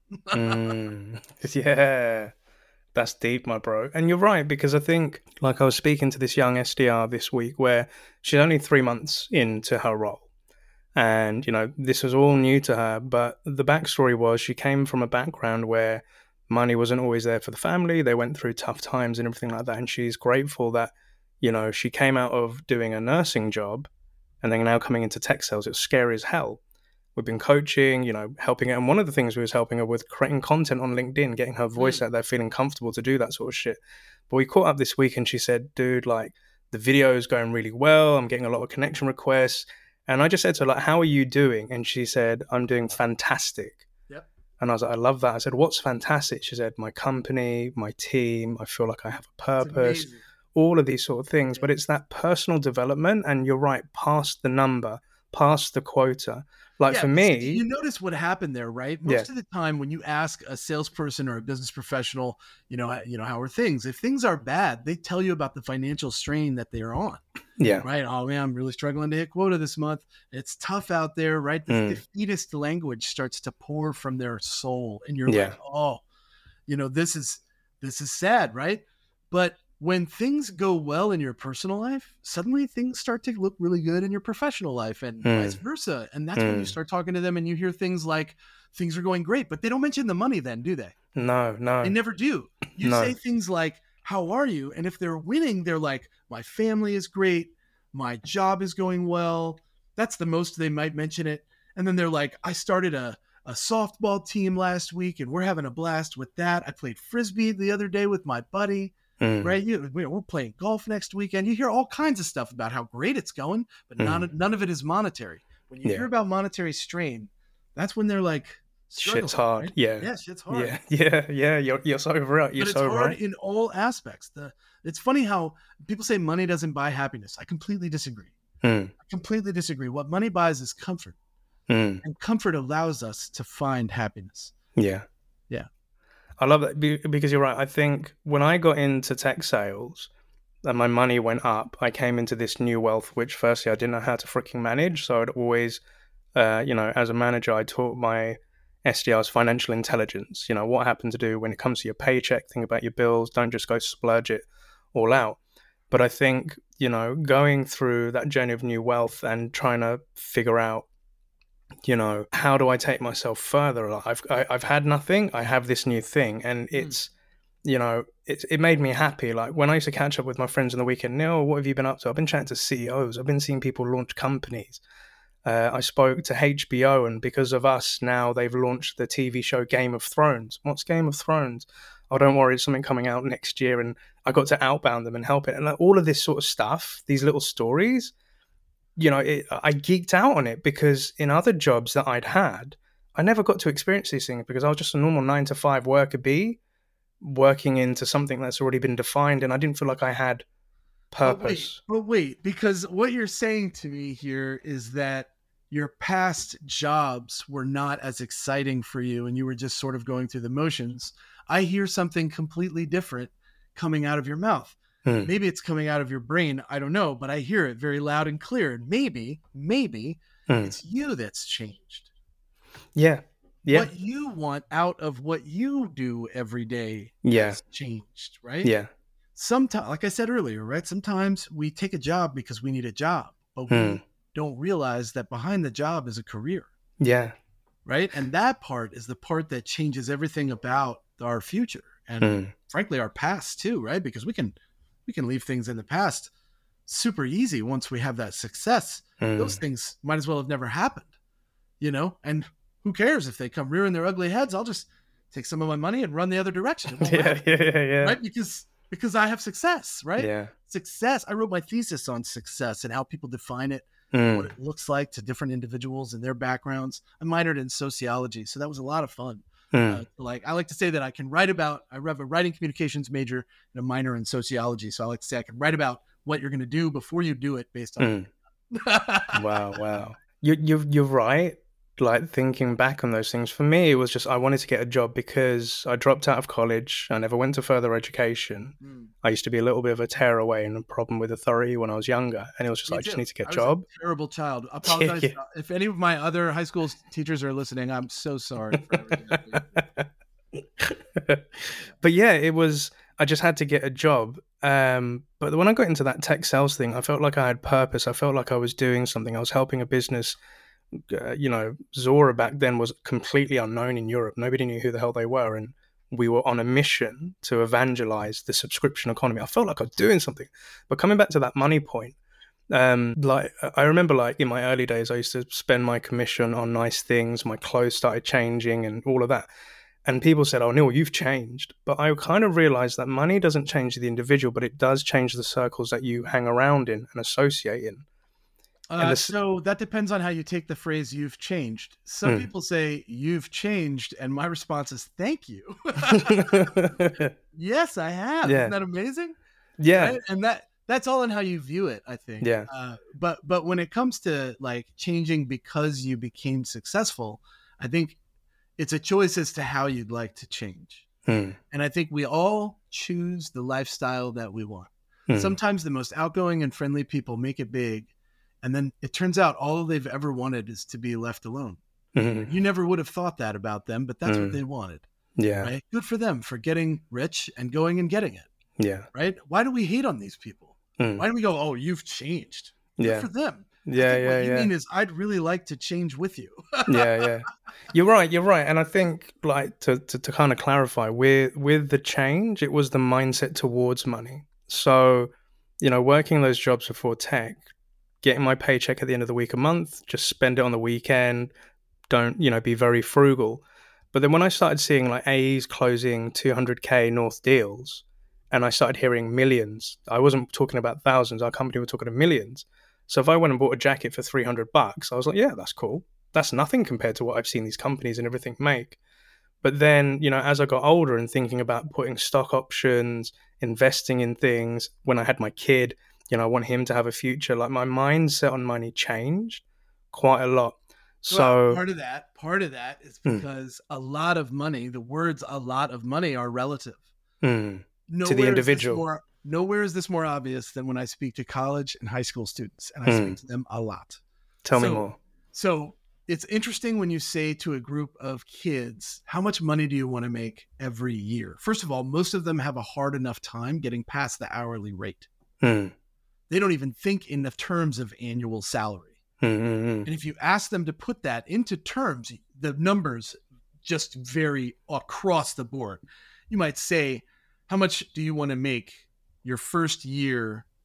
Mm. Yeah. That's deep, my bro. And you're right, because I think, like, I was speaking to this young S D R this week where she's only three months into her role. And, you know, this was all new to her. But the backstory was she came from a background where money wasn't always there for the family. They went through tough times and everything like that. And she's grateful that, you know, she came out of doing a nursing job and then now coming into tech sales. It's scary as hell. We've been coaching, you know, helping her. And one of the things we was helping her with, creating content on LinkedIn, getting her voice Mm. out there, feeling comfortable to do that sort of shit. But we caught up this week and she said, dude, like, the video is going really well. I'm getting a lot of connection requests. And I just said to her, like, how are you doing? And she said, I'm doing fantastic. Yep. And I was like, I love that. I said, what's fantastic? She said, my company, my team, I feel like I have a It's purpose, amazing. all of these sort of things. Yeah. But it's that personal development. And you're right, past the number, past the quota. Like Yeah, for but me, see, you notice what happened there, right? Most Yeah. of the time when you ask a salesperson or a business professional, you know, you know, how are things? If things are bad, they tell you about the financial strain that they are on, yeah, right? Oh man, I'm really struggling to hit quota this month. It's tough out there, right? This Mm. defeatist language starts to pour from their soul, and you're Yeah. like, oh, you know, this is this is sad, right? But when things go well in your personal life, suddenly things start to look really good in your professional life, and Mm. vice versa. And that's when you Mm. start talking to them and you hear things like things are going great, but they don't mention the money then, do they? no, no, They never do. You No. say things like, how are you? And if they're winning, they're like, my family is great. My job is going well. That's the most they might mention it. And then they're like, I started a, a softball team last week and we're having a blast with that. I played Frisbee the other day with my buddy. Mm. Right? You, we're playing golf next weekend. You hear all kinds of stuff about how great it's going, but none, none of it is monetary. When you Yeah. hear about monetary strain, that's when they're like, Shit's struggling, hard. right? Yeah. Yeah, shit's hard. Yeah, yeah, yeah. You're you're so right. You're But it's so hard right. in all aspects. The It's funny how people say money doesn't buy happiness. I completely disagree. Mm. I completely disagree. What money buys is comfort, Mm. and comfort allows us to find happiness. Yeah. Yeah. I love that be- because you're right. I think when I got into tech sales and my money went up, I came into this new wealth, which firstly I didn't know how to freaking manage. So I'd always, uh, you know, as a manager, I taught my S D Rs financial intelligence. You know, what happened to do when it comes to your paycheck, think about your bills, don't just go splurge it all out. But I think, you know, going through that journey of new wealth and trying to figure out, you know, how do I take myself further? Like, I've I, I've had nothing. I have this new thing, and it's, you know, it it made me happy. Like when I used to catch up with my friends on the weekend, Neil, what have you been up to? I've been chatting to C E Os. I've been seeing people launch companies. Uh, I spoke to H B O, and because of us, now they've launched the T V show Game of Thrones. What's Game of Thrones? Oh, don't worry, it's something coming out next year. And I got to outbound them and help it. And like, all of this sort of stuff, these little stories, you know, it, I geeked out on it because in other jobs that I'd had, I never got to experience these things because I was just a normal nine to five worker bee working into something that's already been defined. And I didn't feel like I had purpose. But wait, but wait, because what you're saying to me here is that your past jobs were not as exciting for you and you were just sort of going through the motions. I hear something completely different coming out of your mouth. Hmm. Maybe it's coming out of your brain. I don't know, but I hear it very loud and clear. And maybe, maybe hmm. it's you that's changed. Yeah. Yeah. What you want out of what you do every day yeah. has changed, right? Yeah. Sometimes, like I said earlier, right? Sometimes we take a job because we need a job, but we hmm. don't realize that behind the job is a career. Yeah. Right. And that part is the part that changes everything about our future and mm. frankly, our past too. Right. Because we can, we can leave things in the past super easy. Once we have that success, mm. those things might as well have never happened, you know, and who cares if they come rearing their ugly heads? I'll just take some of my money and run the other direction. yeah, yeah, yeah, yeah. Right. Because, because I have success, right? Yeah. Success. I wrote my thesis on success and how people define it. Mm. What it looks like to different individuals and their backgrounds. I minored in sociology, so that was a lot of fun. Mm. Uh, like I like to say that I can write about. I have a writing communications major and a minor in sociology, so I like to say I can write about what you're going to do before you do it, based on. Mm. wow, wow. You you you're right. Like thinking back on those things, for me, it was just I wanted to get a job because I dropped out of college. I never went to further education. Mm. I used to be a little bit of a tearaway and a problem with authority when I was younger. And it was just like, I just need to get a job. A terrible child. I apologize. yeah. If any of my other high school teachers are listening, I'm so sorry. For but yeah, it was, I just had to get a job. Um, but when I got into that tech sales thing, I felt like I had purpose. I felt like I was doing something. I was helping a business. Uh, you know, Zora back then was completely unknown in Europe. Nobody knew who the hell they were. And we were on a mission to evangelize the subscription economy. I felt like I was doing something. But coming back to that money point, um, like I remember like in my early days, I used to spend my commission on nice things. My clothes started changing and all of that. And people said, oh, Neil, you've changed. But I kind of realized that money doesn't change the individual, but it does change the circles that you hang around in and associate in. Uh, the, so that depends on how you take the phrase "you've changed." Some mm. people say "you've changed," and my response is "thank you." Yes, I have. Yeah. Isn't that amazing? Yeah, right? And that that's all in how you view it, I think. Yeah. Uh, but but when it comes to like changing because you became successful, I think it's a choice as to how you'd like to change. Mm. And I think we all choose the lifestyle that we want. Mm. Sometimes the most outgoing and friendly people make it big. And then it turns out all they've ever wanted is to be left alone. Mm-hmm. You never would have thought that about them, but that's mm. what they wanted. Yeah. Right? Good for them for getting rich and going and getting it. Yeah. Right? Why do we hate on these people? Mm. Why do we go, oh, you've changed? Good yeah. for them. Yeah, yeah, what you yeah. mean is I'd really like to change with you. yeah, yeah. You're right, you're right. And I think like to, to, to kind of clarify, with with the change, it was the mindset towards money. So, you know, working those jobs before tech, getting my paycheck at the end of the week a month, just spend it on the weekend, don't, you know, be very frugal. But then when I started seeing like A Es closing two hundred K North deals and I started hearing millions, I wasn't talking about thousands, our company were talking to millions. So if I went and bought a jacket for three hundred bucks, I was like, yeah, that's cool. That's nothing compared to what I've seen these companies and everything make. But then, you know, as I got older and thinking about putting stock options, investing in things, when I had my kid, you know, I want him to have a future. Like my mindset on money changed quite a lot. So well, part of that, part of that is because mm. a lot of money, the words "a lot of money" are relative mm. to the individual. More, nowhere is this more obvious than when I speak to college and high school students, and I mm. speak to them a lot. Tell so, me more. So it's interesting when you say to a group of kids, how much money do you want to make every year? First of all, most of them have a hard enough time getting past the hourly rate. Mm. They don't even think in the terms of annual salary. Mm-hmm. And if you ask them to put that into terms, the numbers just vary across the board. You might say, how much do you want to make your first year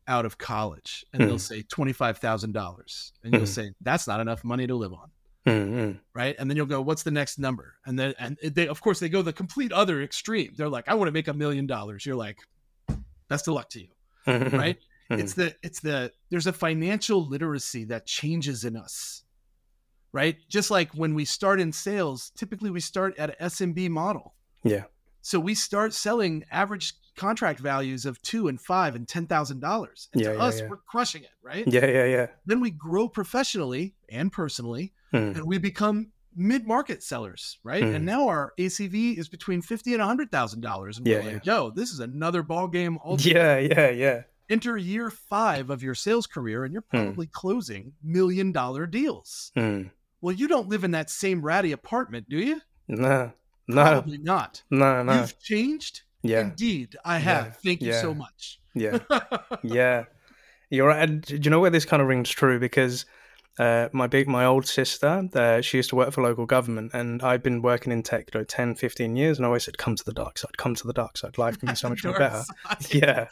out of college, and Mm. they'll say twenty-five thousand dollars, and Mm. you'll say that's not enough money to live on. Mm-hmm. Right. And then you'll go, what's the next number? And then, and they, of course, they go the complete other extreme. They're like, I want to make a million dollars. You're like, best of luck to you. Right. Mm. It's the, it's the, there's a financial literacy that changes in us. Right. Just like when we start in sales, typically we start at an S M B model. Yeah. So we start selling average contract values of two and five and ten thousand dollars. And Yeah, to yeah, us, yeah. we're crushing it. Right. Yeah, yeah, yeah. Then we grow professionally and personally. Mm. And we become mid-market sellers, right? Mm. And now our A C V is between fifty and a hundred thousand dollars. And Yeah, we're like, yo, this is another ball game. Yeah, yeah, yeah. Enter year five of your sales career, and you're probably mm. closing million-dollar deals. Mm. Well, you don't live in that same ratty apartment, do you? No, no, probably not. No, no. You've changed. Yeah, indeed, I have. Yeah. Thank you yeah. so much. Yeah, yeah. You're right. And do you know where this kind of rings true? Because Uh, my big, my old sister, uh, she used to work for local government, and I've been working in tech, you know, ten, fifteen years, and I always said, come to the dark side, come to the dark side. Life can be so much more better. Side. Yeah.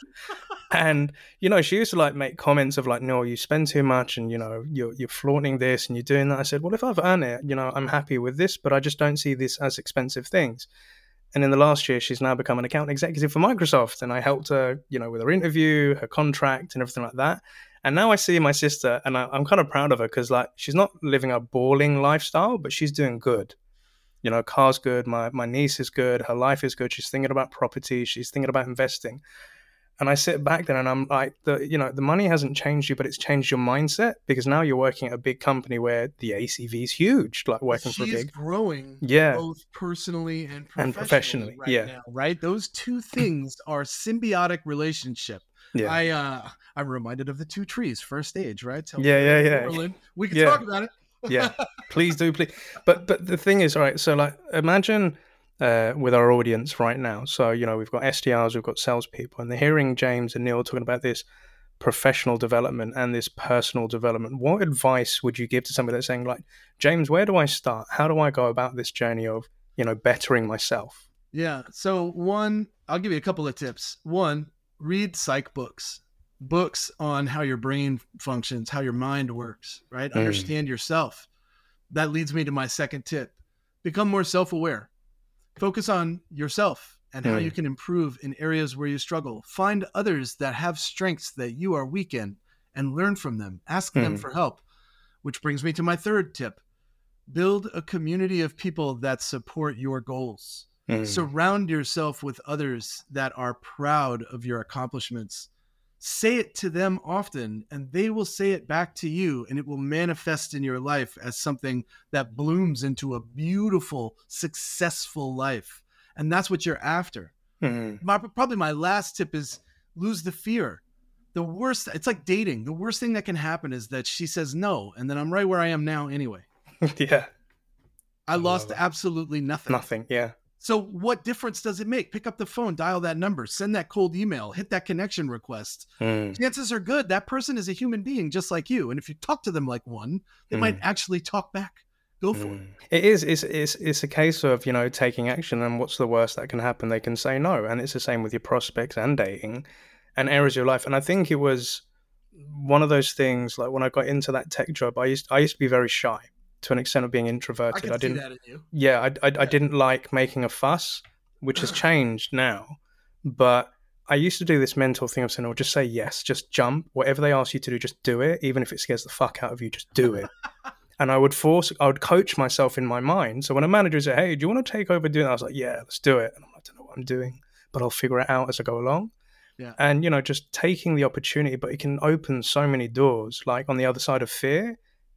And, you know, she used to like make comments of like, no, you spend too much and, you know, you're, you're flaunting this and you're doing that. I said, well, if I've earned it, you know, I'm happy with this, but I just don't see this as expensive things. And in the last year, she's now become an account executive for Microsoft, and I helped her, you know, with her interview, her contract and everything like that. And now I see my sister, and I, I'm kind of proud of her because, like, she's not living a balling lifestyle, but she's doing good. You know, car's good. My my niece is good. Her life is good. She's thinking about property. She's thinking about investing. And I sit back there, and I'm like, the you know, the money hasn't changed you, but it's changed your mindset because now you're working at a big company where the A C V is huge. Like working she for a big, is growing, yeah, both personally and professionally. And professionally, right yeah, now, right. Those two things are symbiotic relationship. Yeah. I uh I'm reminded of the two trees, first stage, right? Tell yeah, yeah, yeah. Portland. We can yeah. talk about it. Yeah, please do, please. But but the thing is, all right, so like imagine uh, with our audience right now. So, you know, we've got S D Rs, we've got salespeople, and they're hearing James and Neil talking about this professional development and this personal development. What advice would you give to somebody that's saying like, James, where do I start? How do I go about this journey of, you know, bettering myself? Yeah. So one, I'll give you a couple of tips. One, read psych books, books on how your brain functions, how your mind works, right? Mm. Understand yourself. That leads me to my second tip. Become more self-aware. Focus on yourself and how mm. you can improve in areas where you struggle. Find others that have strengths that you are weak in and learn from them. Ask mm. them for help, which brings me to my third tip. Build a community of people that support your goals. Mm. Surround yourself with others that are proud of your accomplishments. Say it to them often, and they will say it back to you, and it will manifest in your life as something that blooms into a beautiful, successful life. And that's what you're after. Mm. My, probably my last tip is lose the fear. The worst, it's like dating. The worst thing that can happen is that she says no, and then I'm right where I am now anyway. Yeah. I, I lost absolutely nothing. Nothing, yeah. So what difference does it make? Pick up the phone, dial that number, send that cold email, hit that connection request. Mm. Chances are good that person is a human being just like you. And if you talk to them like one, they mm. might actually talk back. Go for mm. it. It is. It's, it's, it's a case of, you know, taking action, and what's the worst that can happen? They can say no. And it's the same with your prospects and dating and areas of your life. And I think it was one of those things, like when I got into that tech job, I used, I used to be very shy. To an extent of being introverted. I can I didn't, see that in you. Yeah, I, I, yeah. I didn't like making a fuss, which has changed now. But I used to do this mental thing of saying, oh, just say yes, just jump. Whatever they ask you to do, just do it. Even if it scares the fuck out of you, just do it. And I would force, I would coach myself in my mind. So when a manager said, hey, do you want to take over doing that? I was like, yeah, let's do it. And I'm like, I don't know what I'm doing, but I'll figure it out as I go along. Yeah. And, you know, just taking the opportunity, but it can open so many doors. Like on the other side of fear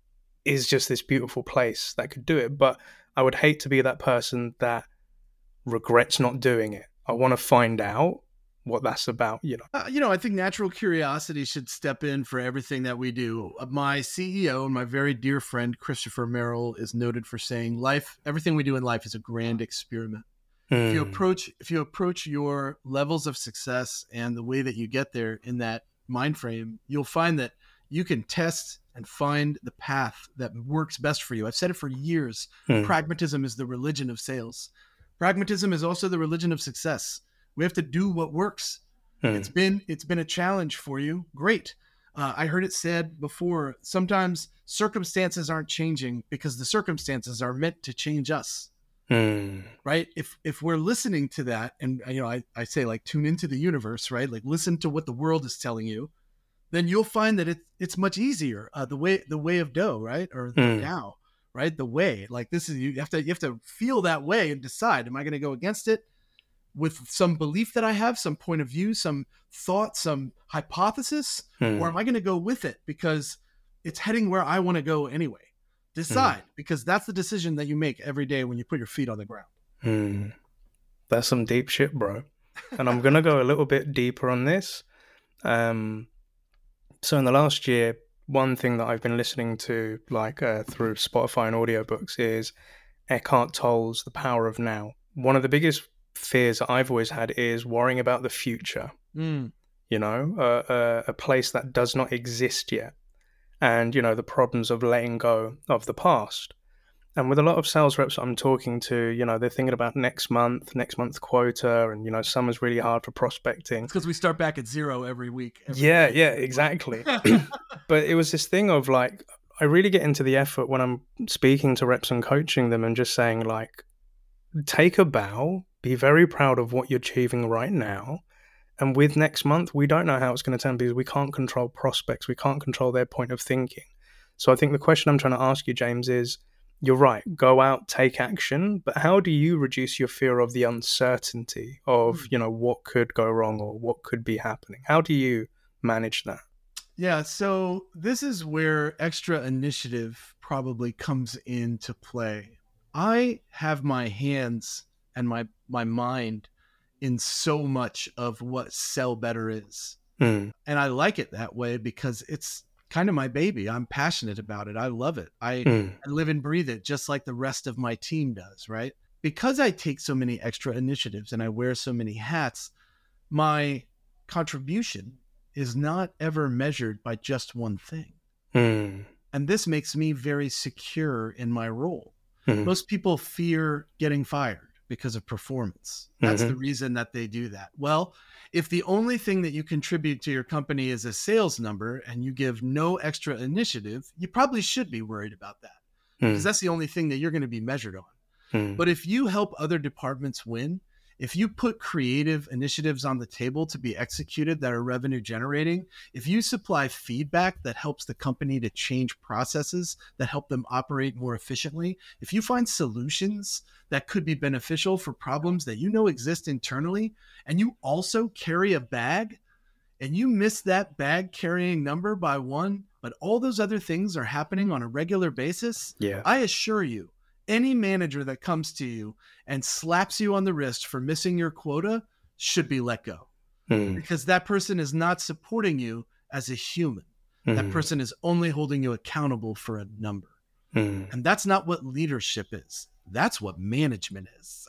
is just this beautiful place that could do it. But I would hate to be that person that regrets not doing it. I want to find out what that's about, you know. Uh, you know, I think natural curiosity should step in for everything that we do. My C E O and my very dear friend, Christopher Merrill, is noted for saying life, everything we do in life is a grand experiment. Mm. If you approach, if you approach your levels of success and the way that you get there in that mind frame, you'll find that you can test and find the path that works best for you. I've said it for years. Hmm. Pragmatism is the religion of sales. Pragmatism is also the religion of success. We have to do what works. Mm. It's been it's been a challenge for you. Great. Uh, I heard it said before, sometimes circumstances aren't changing because the circumstances are meant to change us. Mm. Right? If if we're listening to that, and you know, I, I say like tune into the universe, right? Like listen to what the world is telling you, then you'll find that it, it's much easier. Uh, the way the way of Do, right? Or, Mm. or Tao, right? The way. Like this is you have to you have to feel that way and decide, am I going to go against it with some belief that I have, some point of view, some thought, some hypothesis, Mm. or am I going to go with it because it's heading where I want to go anyway? Decide, mm. because that's the decision that you make every day when you put your feet on the ground. Mm. That's some deep shit, bro. And I'm going to go a little bit deeper on this. Um, so in the last year, one thing that I've been listening to, like uh, through Spotify and audiobooks, is Eckhart Tolle's The Power of Now. One of the biggest fears that I've always had is worrying about the future. Mm. You know, uh, uh, a place that does not exist yet. And, you know, the problems of letting go of the past. And with a lot of sales reps I'm talking to, you know, they're thinking about next month, next month quota, and, you know, summer's really hard for prospecting. It's because we start back at zero every week. Every yeah, week. yeah, exactly. But it was this thing of like, I really get into the effort when I'm speaking to reps and coaching them and just saying like, take a bow, be very proud of what you're achieving right now. And with next month, we don't know how it's going to turn because we can't control prospects. We can't control their point of thinking. So I think the question I'm trying to ask you, James, is you're right. Go out, take action. But how do you reduce your fear of the uncertainty of, mm. you know, what could go wrong or what could be happening? How do you manage that? Yeah. So this is where extra initiative probably comes into play. I have my hands and my, my mind in so much of what Sell Better is. Mm. And I like it that way because it's kind of my baby. I'm passionate about it. I love it. I, mm. I live and breathe it just like the rest of my team does, right? Because I take so many extra initiatives and I wear so many hats, my contribution is not ever measured by just one thing. Mm. And this makes me very secure in my role. Mm. Most people fear getting fired because of performance. That's mm-hmm. the reason that they do that. Well, if the only thing that you contribute to your company is a sales number and you give no extra initiative, you probably should be worried about that mm. because that's the only thing that you're going to be measured on. Mm. But if you help other departments win, if you put creative initiatives on the table to be executed that are revenue generating, if you supply feedback that helps the company to change processes that help them operate more efficiently, if you find solutions that could be beneficial for problems that you know exist internally, and you also carry a bag and you miss that bag carrying number by one, but all those other things are happening on a regular basis, yeah. I assure you, any manager that comes to you and slaps you on the wrist for missing your quota should be let go mm. because that person is not supporting you as a human. Mm. That person is only holding you accountable for a number. Mm. And that's not what leadership is. That's what management is.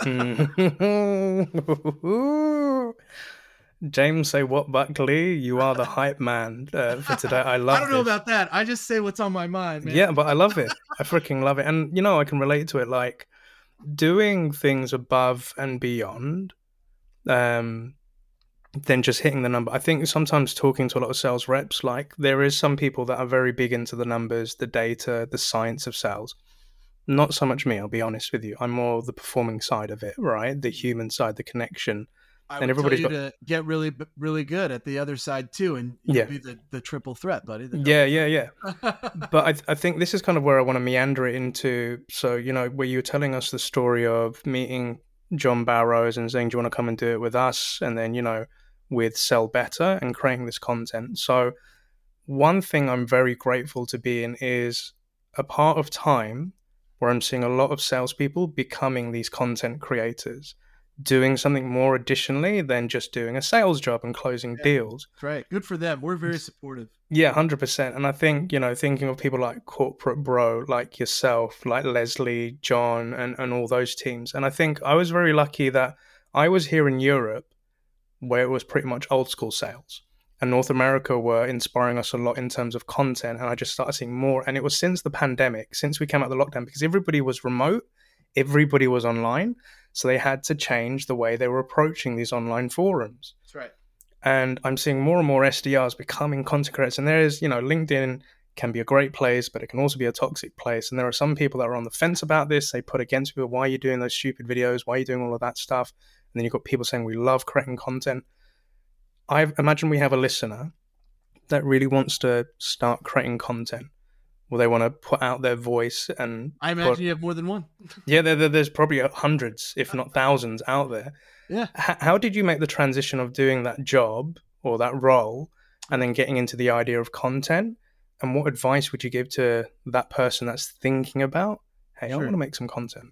James, say what, Buckley? You are the hype man uh, for today. I love it. I don't know this. about that. I just say what's on my mind, man. Yeah, but I love it. I freaking love it. And, you know, I can relate to it. Like, doing things above and beyond um, than just hitting the number. I think sometimes talking to a lot of sales reps, like, there is some people that are very big into the numbers, the data, the science of sales. Not so much me, I'll be honest with you. I'm more the performing side of it, right? The human side, the connection. I and would everybody's tell you got... to get really, really good at the other side too, and you'll yeah. be the, the triple threat, buddy. Yeah, yeah, yeah. But I, I think this is kind of where I want to meander it into. So, you know, where you were telling us the story of meeting John Barrows and saying, do you want to come and do it with us? And then, you know, with Sell Better and creating this content. So one thing I'm very grateful to be in is a part of time where I'm seeing a lot of salespeople becoming these content creators, doing something more additionally than just doing a sales job and closing yeah, deals. That's right. Good for them. We're very supportive. Yeah, one hundred percent. And I think, you know, thinking of people like Corporate Bro, like yourself, like Leslie, John, and, and all those teams. And I think I was very lucky that I was here in Europe where it was pretty much old school sales. And North America were inspiring us a lot in terms of content. And I just started seeing more. And it was since the pandemic, since we came out of the lockdown, because everybody was remote, everybody was online. So they had to change the way they were approaching these online forums. That's right. And I'm seeing more and more S D Rs becoming content creators. And there is, you know, LinkedIn can be a great place, but it can also be a toxic place. And there are some people that are on the fence about this. They put against people, why are you doing those stupid videos? Why are you doing all of that stuff? And then you've got people saying, we love creating content. I imagine we have a listener that really wants to start creating content. Well, they want to put out their voice. And I imagine put, you have more than one. yeah, there, there, there's probably hundreds, if not thousands out there. Yeah. H- how did you make the transition of doing that job or that role and then getting into the idea of content? And what advice would you give to that person that's thinking about, hey, sure. I want to make some content?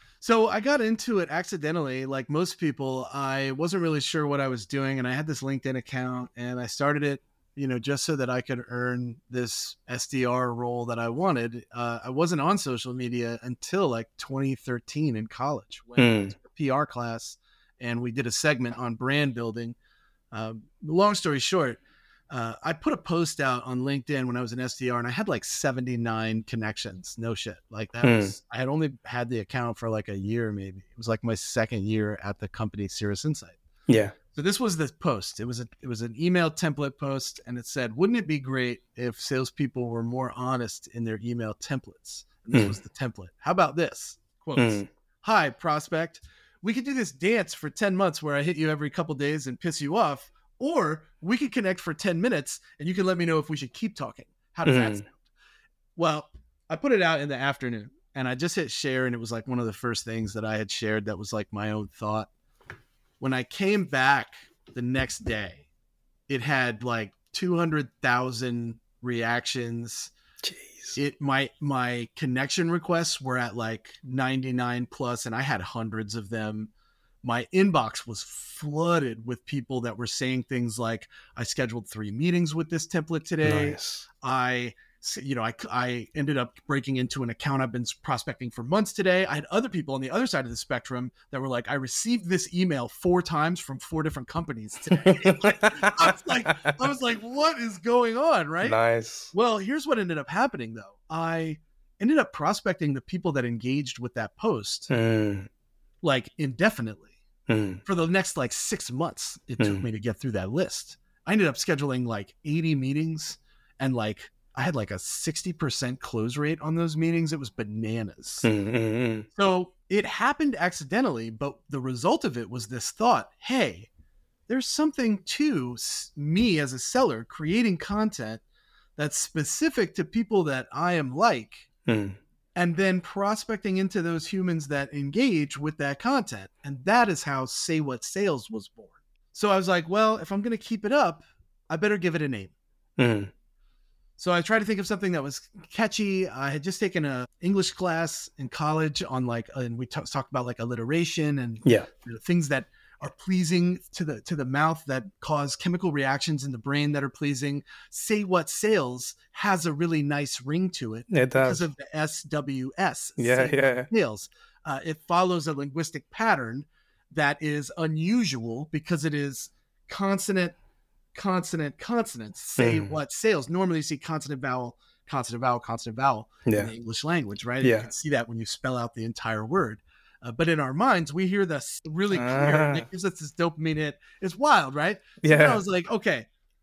So I got into it accidentally. Like most people, I wasn't really sure what I was doing. And I had this LinkedIn account and I started it, you know, just so that I could earn this S D R role that I wanted. Uh, I wasn't on social media until like twenty thirteen in college when mm. I took a P R class and we did a segment on brand building. Um, long story short, Uh, I put a post out on LinkedIn when I was an S D R and I had like seventy-nine connections. No shit. Like that hmm. was, I had only had the account for like a year, maybe. It was like my second year at the company Cirrus Insight. Yeah. So this was the post. It was a, it was an email template post and it said, wouldn't it be great if salespeople were more honest in their email templates? And this hmm. was the template. How about this? Quotes. Hmm. Hi, prospect. We could do this dance for ten months where I hit you every couple days and piss you off. Or we could connect for ten minutes and you can let me know if we should keep talking. How does mm. that sound? Well, I put it out in the afternoon and I just hit share and it was like one of the first things that I had shared that was like my own thought. When I came back the next day, it had like two hundred thousand reactions. Jeez. It my my connection requests were at like ninety-nine plus and I had hundreds of them. My inbox was flooded with people that were saying things like, I scheduled three meetings with this template today. Nice. I, you know, I, I ended up breaking into an account I've been prospecting for months today. I had other people on the other side of the spectrum that were like, I received this email four times from four different companies today. like, I was like, I was like, what is going on? Right. Nice. Well, here's what ended up happening though. I ended up prospecting the people that engaged with that post. Mm. Like indefinitely mm. for the next like six months. It mm. took me to get through that list. I ended up scheduling like eighty meetings and like I had like a sixty percent close rate on those meetings. It was bananas. Mm-hmm. So it happened accidentally, but the result of it was this thought, hey, there's something to me as a seller creating content that's specific to people that I am like. Mm. And then prospecting into those humans that engage with that content. And that is how Say What Sales was born. So I was like, well, if I'm going to keep it up, I better give it a name. Mm. So I tried to think of something that was catchy. I had just taken a English class in college on like, and we t- talked about like alliteration and yeah. you know, things that are pleasing to the to the mouth that cause chemical reactions in the brain that are pleasing. Say What Sales has a really nice ring to it, it does. Because of the S W S. Yeah, Say yeah. Sales. Uh, it follows a linguistic pattern that is unusual because it is consonant, consonant, consonant. Say mm. What Sales. Normally you see consonant, vowel, consonant, vowel, consonant, vowel yeah. in the English language, right? Yeah. You can see that when you spell out the entire word. Uh, but in our minds, we hear this really clear. Uh, and it gives us this dopamine hit. It's wild, right? So yeah. I was like, okay,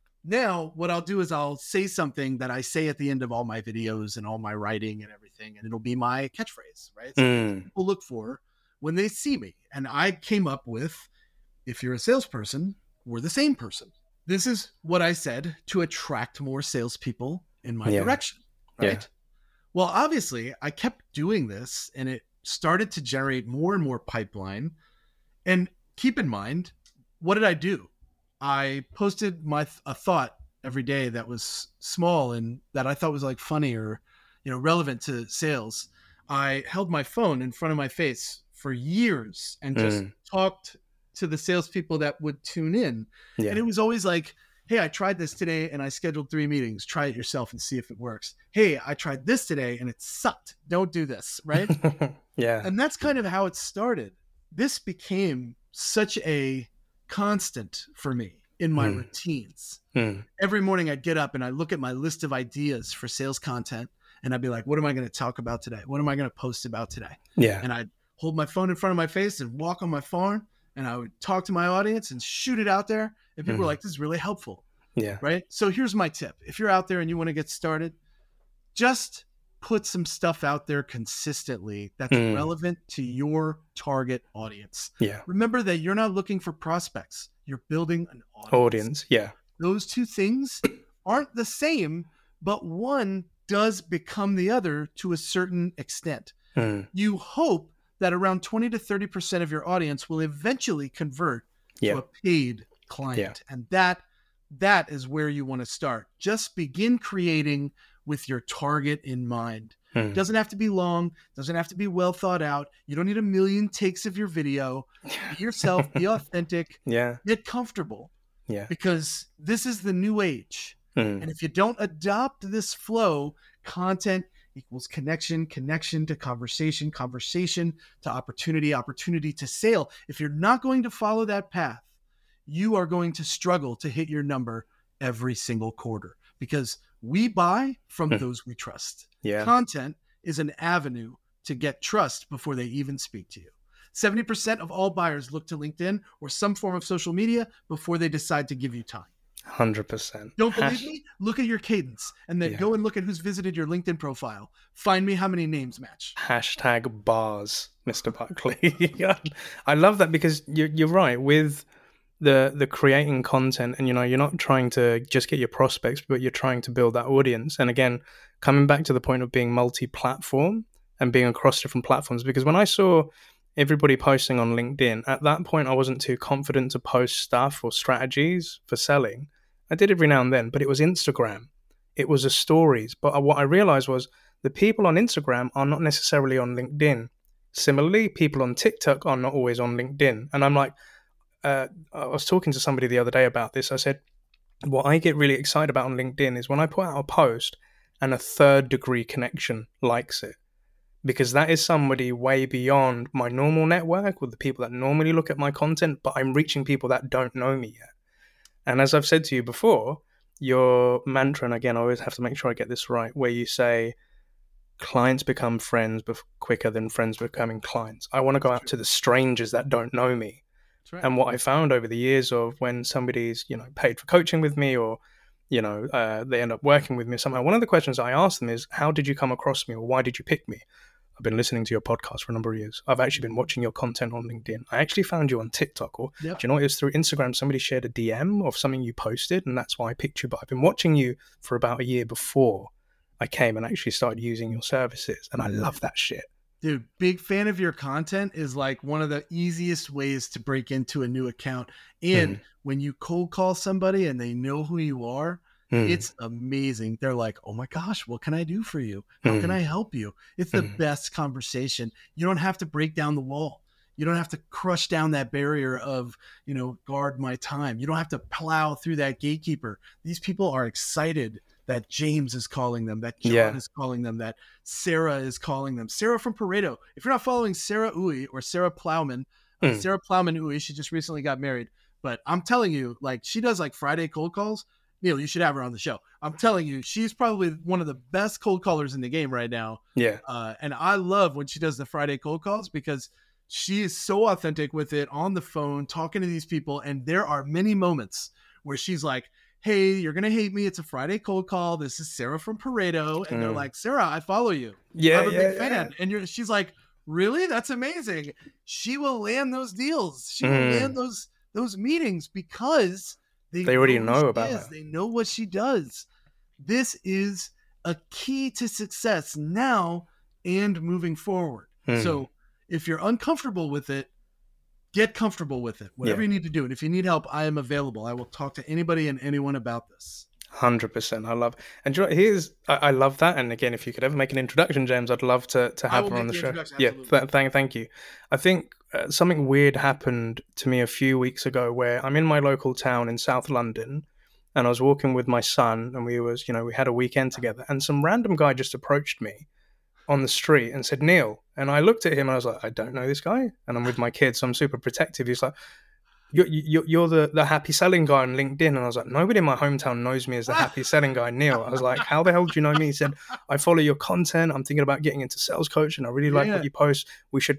now what I'll do is I'll say something that I say at the end of all my videos and all my writing and everything, and it'll be my catchphrase, right? So mm. people look for when they see me. And I came up with, if you're a salesperson, we're the same person. This is what I said to attract more salespeople in my yeah. direction, right? Yeah. Well, obviously, I kept doing this, and it started to generate more and more pipeline. And keep in mind, what did I do? I posted my th- a thought every day that was small and that I thought was like funny or, you know, relevant to sales. I held my phone in front of my face for years and just mm. talked to the salespeople that would tune in. Yeah. And it was always like, hey, I tried this today and I scheduled three meetings. Try it yourself and see if it works. Hey, I tried this today and it sucked. Don't do this, right? Yeah. And that's kind of how it started. This became such a constant for me in my mm. routines. Mm. Every morning I'd get up and I look at my list of ideas for sales content and I'd be like, what am I going to talk about today? What am I going to post about today? Yeah. And I'd hold my phone in front of my face and walk on my farm and I would talk to my audience and shoot it out there. And people Mm. were like, this is really helpful. Yeah. Right. So here's my tip. If you're out there and you want to get started, just put some stuff out there consistently that's Mm. relevant to your target audience. Yeah. Remember that you're not looking for prospects. You're building an audience. Audience. Yeah. Those two things aren't the same, but one does become the other to a certain extent. Mm. You hope that around twenty to thirty percent of your audience will eventually convert Yeah. to a paid client. Yeah. And that that is where you want to start. Just begin creating with your target in mind. Mm. It doesn't have to be long, doesn't have to be well thought out. You don't need a million takes of your video. Be yourself, be authentic, Yeah. get comfortable, Yeah. because this is the new age. Mm. And if you don't adopt this flow, content equals connection, connection to conversation, conversation to opportunity, opportunity to sale. If you're not going to follow that path, you are going to struggle to hit your number every single quarter, because we buy from Hmm. those we trust. Yeah. Content is an avenue to get trust before they even speak to you. seventy percent of all buyers look to LinkedIn or some form of social media before they decide to give you time. one hundred percent. Don't believe Hash- me? Look at your cadence and then Yeah. go and look at who's visited your LinkedIn profile. Find me how many names match. Hashtag bars, Mister Buckley. Yeah. I love that, because you're, you're right with the the creating content, and you know, you're not trying to just get your prospects, but you're trying to build that audience. And again, coming back to the point of being multi-platform and being across different platforms, because when I saw everybody posting on LinkedIn, at that point I wasn't too confident to post stuff or strategies for selling. I did every now and then, but it was Instagram. It was a stories. But what I realized was the people on Instagram are not necessarily on LinkedIn. Similarly, people on TikTok are not always on LinkedIn. And I'm like, uh, I was talking to somebody the other day about this. I said, what I get really excited about on LinkedIn is when I put out a post and a third degree connection likes it. Because that is somebody way beyond my normal network with the people that normally look at my content, but I'm reaching people that don't know me yet. And as I've said to you before, your mantra, and again, I always have to make sure I get this right, where you say clients become friends bef- quicker than friends becoming clients. I want to go out to the strangers that don't know me. That's right. And what I found over the years of when somebody's, you know, paid for coaching with me, or, you know, uh, they end up working with me somehow, one of the questions I ask them is, how did you come across me, or why did you pick me? I've been listening to your podcast for a number of years. I've actually been watching your content on LinkedIn. I actually found you on TikTok, or Yep. do you know what? It was through Instagram. Somebody shared a D M of something you posted, and that's why I picked you. But I've been watching you for about a year before I came and actually started using your services, and I love that shit. Dude, big fan of your content is like one of the easiest ways to break into a new account. And Mm. when you cold call somebody and they know who you are, Mm. it's amazing. They're like, oh my gosh, what can I do for you? How Mm. can I help you? It's the Mm. best conversation. You don't have to break down the wall. You don't have to crush down that barrier of, you know, guard my time. You don't have to plow through that gatekeeper. These people are excited that James is calling them, that John Yeah. is calling them, that Sarah is calling them. Sarah from Pareto. If you're not following Sarah Uy or Sarah Plowman, uh, Mm. Sarah Plowman Uy, she just recently got married. But I'm telling you, like, she does like Friday cold calls. Neil, you should have her on the show. I'm telling you, she's probably one of the best cold callers in the game right now. Yeah. Uh, and I love when she does the Friday cold calls, because she is so authentic with it on the phone, talking to these people. And there are many moments where she's like, hey, you're going to hate me. It's a Friday cold call. This is Sarah from Pareto. And they're Mm. like, Sarah, I follow you. Yeah. I'm a yeah, big yeah. fan. And you're, she's like, really? That's amazing. She will land those deals. She will Mm. land those, those meetings because they, They already who know she about is. her. They know what she does. This is a key to success now and moving forward. Mm. So if you're uncomfortable with it, get comfortable with it. Whatever Yeah. you need to do. And if you need help, I am available. I will talk to anybody and anyone about this. Hundred percent. I love, and do you know, here's I, I love that. And again, if you could ever make an introduction, James, I'd love to to I have will her on make the the show. introduction, Yeah, absolutely. th- thank thank you. I think uh, something weird happened to me a few weeks ago, where I'm in my local town in South London, and I was walking with my son, and we was you know we had a weekend together, and some random guy just approached me on the street and said, Neil. And I looked at him and I was like, I don't know this guy, and I'm with my kids, so I'm super protective. He's like, You're, you're, you're the, the happy selling guy on LinkedIn. And I was like, nobody in my hometown knows me as the happy selling guy, Neil. I was like, how the hell do you know me? He said, I follow your content. I'm thinking about getting into sales coach, and I really like Yeah. what you post. We should.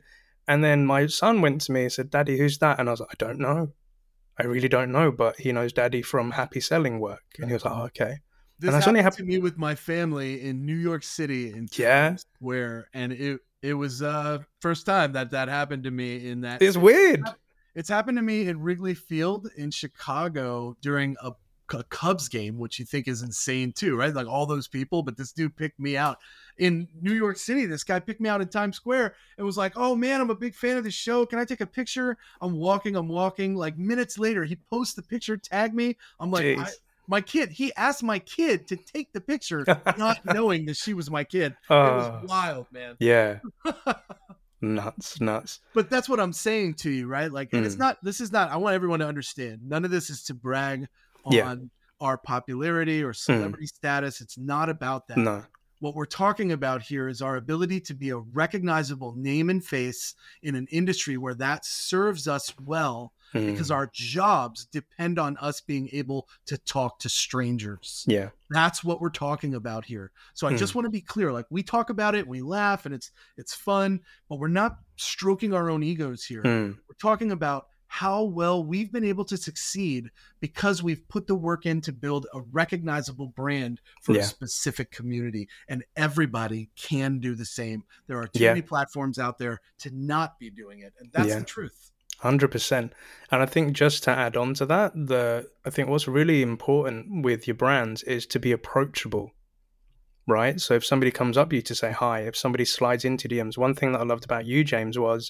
And then my son went to me and said, Daddy, who's that? And I was like, I don't know. I really don't know, but he knows Daddy from Happy Selling Work. And he was like, oh, okay. This and that's happened only hap- to me with my family in New York City in Yeah. Times Square, and it it was uh first time that that happened to me in that. It's weird. It's happened to me in Wrigley Field in Chicago during a, a Cubs game, which you think is insane too, right? Like all those people, but this dude picked me out in New York City. This guy picked me out in Times Square and was like, oh man, I'm a big fan of the show. Can I take a picture? I'm walking, I'm walking. Like minutes later, he posts the picture, tag me. I'm like, I, my kid, he asked my kid to take the picture, not knowing that she was my kid. Uh, it was wild, man. Yeah. Nuts, nuts. But that's what I'm saying to you, right? Like, and mm. it's not, this is not, I want everyone to understand. None of this is to brag on yeah. our popularity or celebrity mm. status. It's not about that. No. What we're talking about here is our ability to be a recognizable name and face in an industry where that serves us well mm. because our jobs depend on us being able to talk to strangers. Yeah. That's what we're talking about here. So I mm. just want to be clear. Like we talk about it, we laugh and it's, it's fun, but we're not stroking our own egos here. Mm. We're talking about how well we've been able to succeed because we've put the work in to build a recognizable brand for yeah. a specific community, and everybody can do the same. There are too yeah. many platforms out there to not be doing it, and that's yeah. the truth. one hundred percent. And I think just to add on to that, the I think what's really important with your brands is to be approachable, right? So if somebody comes up to you to say hi, if somebody slides into D Ms, one thing that I loved about you, James, was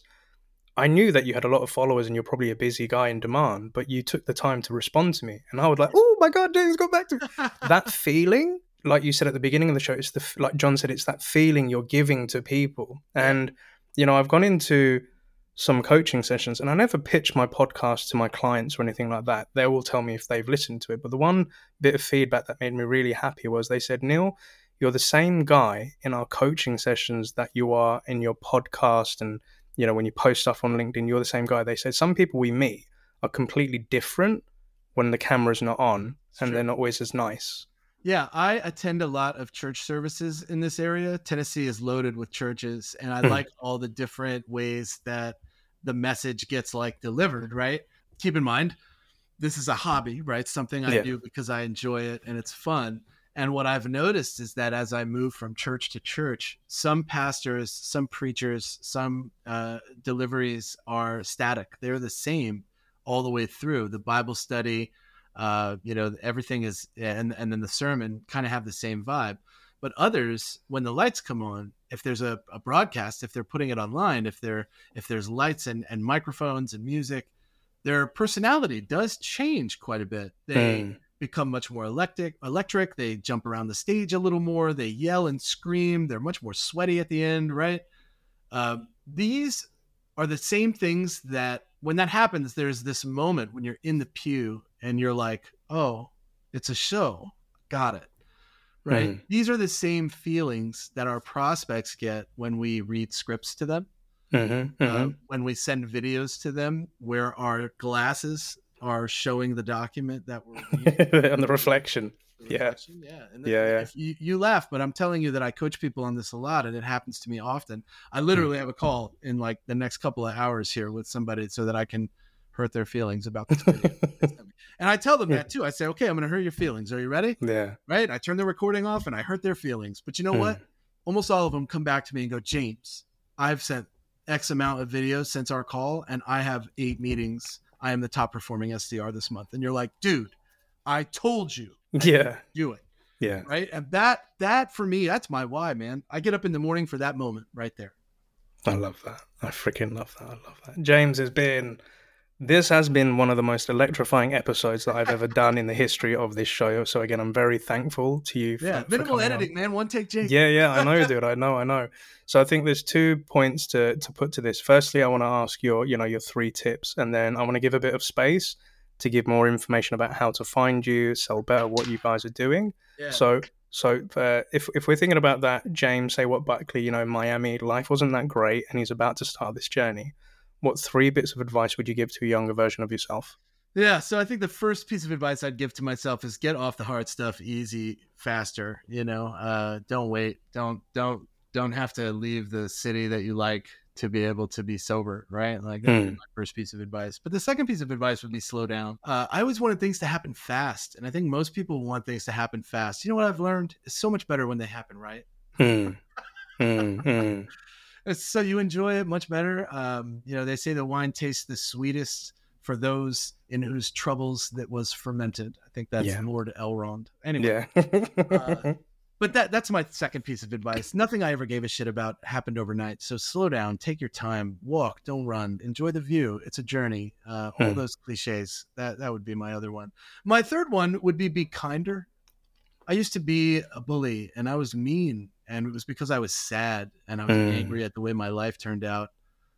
I knew that you had a lot of followers and you're probably a busy guy in demand, but you took the time to respond to me. And I was like, oh my God, James got back to me. That feeling, like you said at the beginning of the show, it's the, like John said, it's that feeling you're giving to people. And, you know, I've gone into some coaching sessions and I never pitch my podcast to my clients or anything like that. They will tell me if they've listened to it. But the one bit of feedback that made me really happy was they said, Neil, you're the same guy in our coaching sessions that you are in your podcast, and you know, when you post stuff on LinkedIn, you're the same guy. They said some people we meet are completely different when the camera's not on, That's and true. They're not always as nice. Yeah, I attend a lot of church services in this area. Tennessee is loaded with churches, and I like all the different ways that the message gets like delivered, right? Keep in mind, this is a hobby, right? Something I yeah. do because I enjoy it and it's fun. And what I've noticed is that as I move from church to church, some pastors, some preachers, some uh, deliveries are static. They're the same all the way through. The Bible study, uh, you know, everything is, and, and then the sermon kind of have the same vibe. But others, when the lights come on, if there's a, a broadcast, if they're putting it online, if they're if there's lights and, and microphones and music, their personality does change quite a bit. They mm. become much more electric, electric. They jump around the stage a little more. They yell and scream. They're much more sweaty at the end, right? Uh, these are the same things that when that happens, there's this moment when you're in the pew and you're like, oh, it's a show. Got it. Right. Mm. These are the same feelings that our prospects get when we read scripts to them, mm-hmm, mm-hmm. Uh, when we send videos to them where our glasses are showing the document that we're reading. And the reflection. The reflection. Yeah. Yeah. And then, yeah, yeah. If you, you laugh, but I'm telling you that I coach people on this a lot, and it happens to me often. I literally mm. have a call in like the next couple of hours here with somebody so that I can hurt their feelings about this video. And I tell them that too. I say, okay, I'm going to hurt your feelings. Are you ready? Yeah. Right. I turn the recording off and I hurt their feelings. But you know mm. what? Almost all of them come back to me and go, James, I've sent X amount of videos since our call and I have eight meetings. I am the top performing S D R this month. And you're like, dude, I told you. Yeah. Do it. Yeah. Right. And that, that for me, that's my why, man. I get up in the morning for that moment right there. I love that. I freaking love that. I love that. James has been... This has been one of the most electrifying episodes that I've ever done in the history of this show. So again, I'm very thankful to you. Yeah, for, minimal for editing, on. man. One take, Jake. Yeah, yeah, I know, dude. I know, I know. So I think there's two points to to put to this. Firstly, I want to ask your, you know, your three tips, and then I want to give a bit of space to give more information about how to find you, sell better, what you guys are doing. Yeah. So, so uh, if if we're thinking about that, James, say what Buckley, you know, in Miami, life wasn't that great, and he's about to start this journey. What three bits of advice would you give to a younger version of yourself? Yeah, so I think the first piece of advice I'd give to myself is get off the hard stuff easy, faster. You know, uh, don't wait. Don't don't don't have to leave the city that you like to be able to be sober, right? Like that would be Mm. my first piece of advice. But the second piece of advice would be slow down. Uh, I always wanted things to happen fast. And I think most people want things to happen fast. You know what I've learned? It's so much better when they happen right. Mm. Mm. Mm. It's, so you enjoy it much better. Um, you know, they say the wine tastes the sweetest for those in whose troubles that was fermented. I think that's Yeah. Lord Elrond. Anyway. Yeah. uh, But that that's my second piece of advice. Nothing I ever gave a shit about happened overnight. So slow down, take your time, walk, don't run, enjoy the view. It's a journey. Uh, all Hmm. those cliches. That that would be my other one. My third one would be be kinder. I used to be a bully and I was mean, and it was because I was sad and I was Mm. angry at the way my life turned out.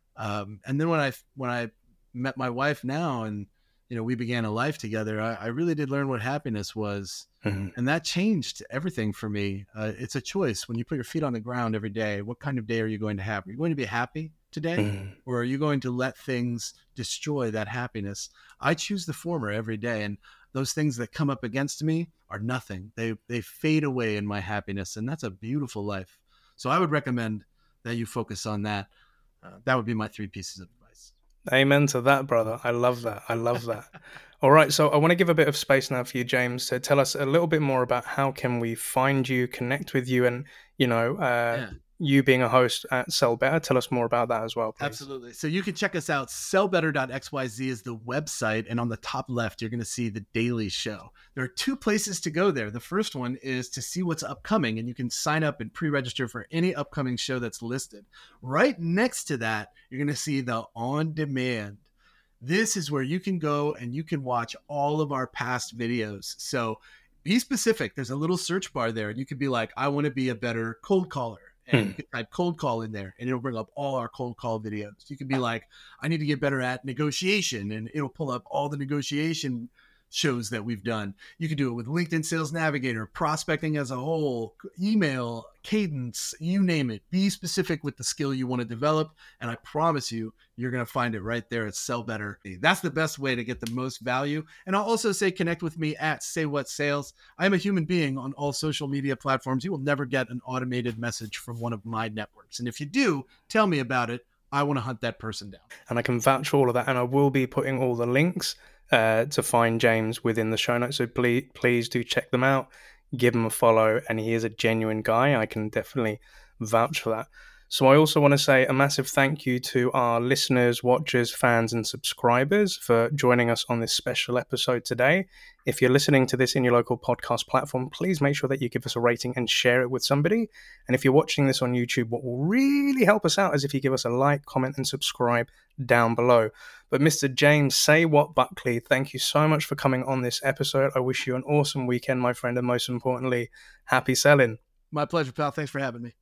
Um, and then when I when I met my wife now, and you know we began a life together, I, I really did learn what happiness was. Mm. And that changed everything for me. Uh, it's a choice. When you put your feet on the ground every day, what kind of day are you going to have? Are you going to be happy today? Mm. Or are you going to let things destroy that happiness? I choose the former every day. And those things that come up against me are nothing. They, they fade away in my happiness. And that's a beautiful life. So I would recommend that you focus on that. Uh, that would be my three pieces of advice. Amen to that, brother. I love that. I love that. All right, so I want to give a bit of space now for you, James, to tell us a little bit more about how can we find you, connect with you, and, you know, uh, Yeah. you being a host at Sell Better. Tell us more about that as well, please. Absolutely. So you can check us out. sell better dot x y z is the website. And on the top left, you're going to see the Daily Show. There are two places to go there. The first one is to see what's upcoming, and you can sign up and pre-register for any upcoming show that's listed. Right next to that, you're going to see the On Demand. This is where you can go and you can watch all of our past videos. So be specific. There's a little search bar there, and you could be like, I want to be a better cold caller. And Hmm. you can type cold call in there, and it'll bring up all our cold call videos. You could be like, I need to get better at negotiation, and it'll pull up all the negotiation shows that we've done. You can do it with LinkedIn Sales Navigator, prospecting as a whole, email, cadence, you name it. Be specific with the skill you want to develop, and I promise you, you're going to find it right there at Sell Better. That's the best way to get the most value. And I'll also say connect with me at Say What Sales. I am a human being on all social media platforms. You will never get an automated message from one of my networks. And if you do, tell me about it. I want to hunt that person down. And I can vouch for all of that. And I will be putting all the links uh, to find James within the show notes. So please, please do check them out. Give him a follow. And he is a genuine guy. I can definitely vouch for that. So I also want to say a massive thank you to our listeners, watchers, fans, and subscribers for joining us on this special episode today. If you're listening to this in your local podcast platform, please make sure that you give us a rating and share it with somebody. And if you're watching this on YouTube, what will really help us out is if you give us a like, comment, and subscribe down below. But Mister James Say What Buckley, thank you so much for coming on this episode. I wish you an awesome weekend, my friend, and most importantly, happy selling. My pleasure, pal. Thanks for having me.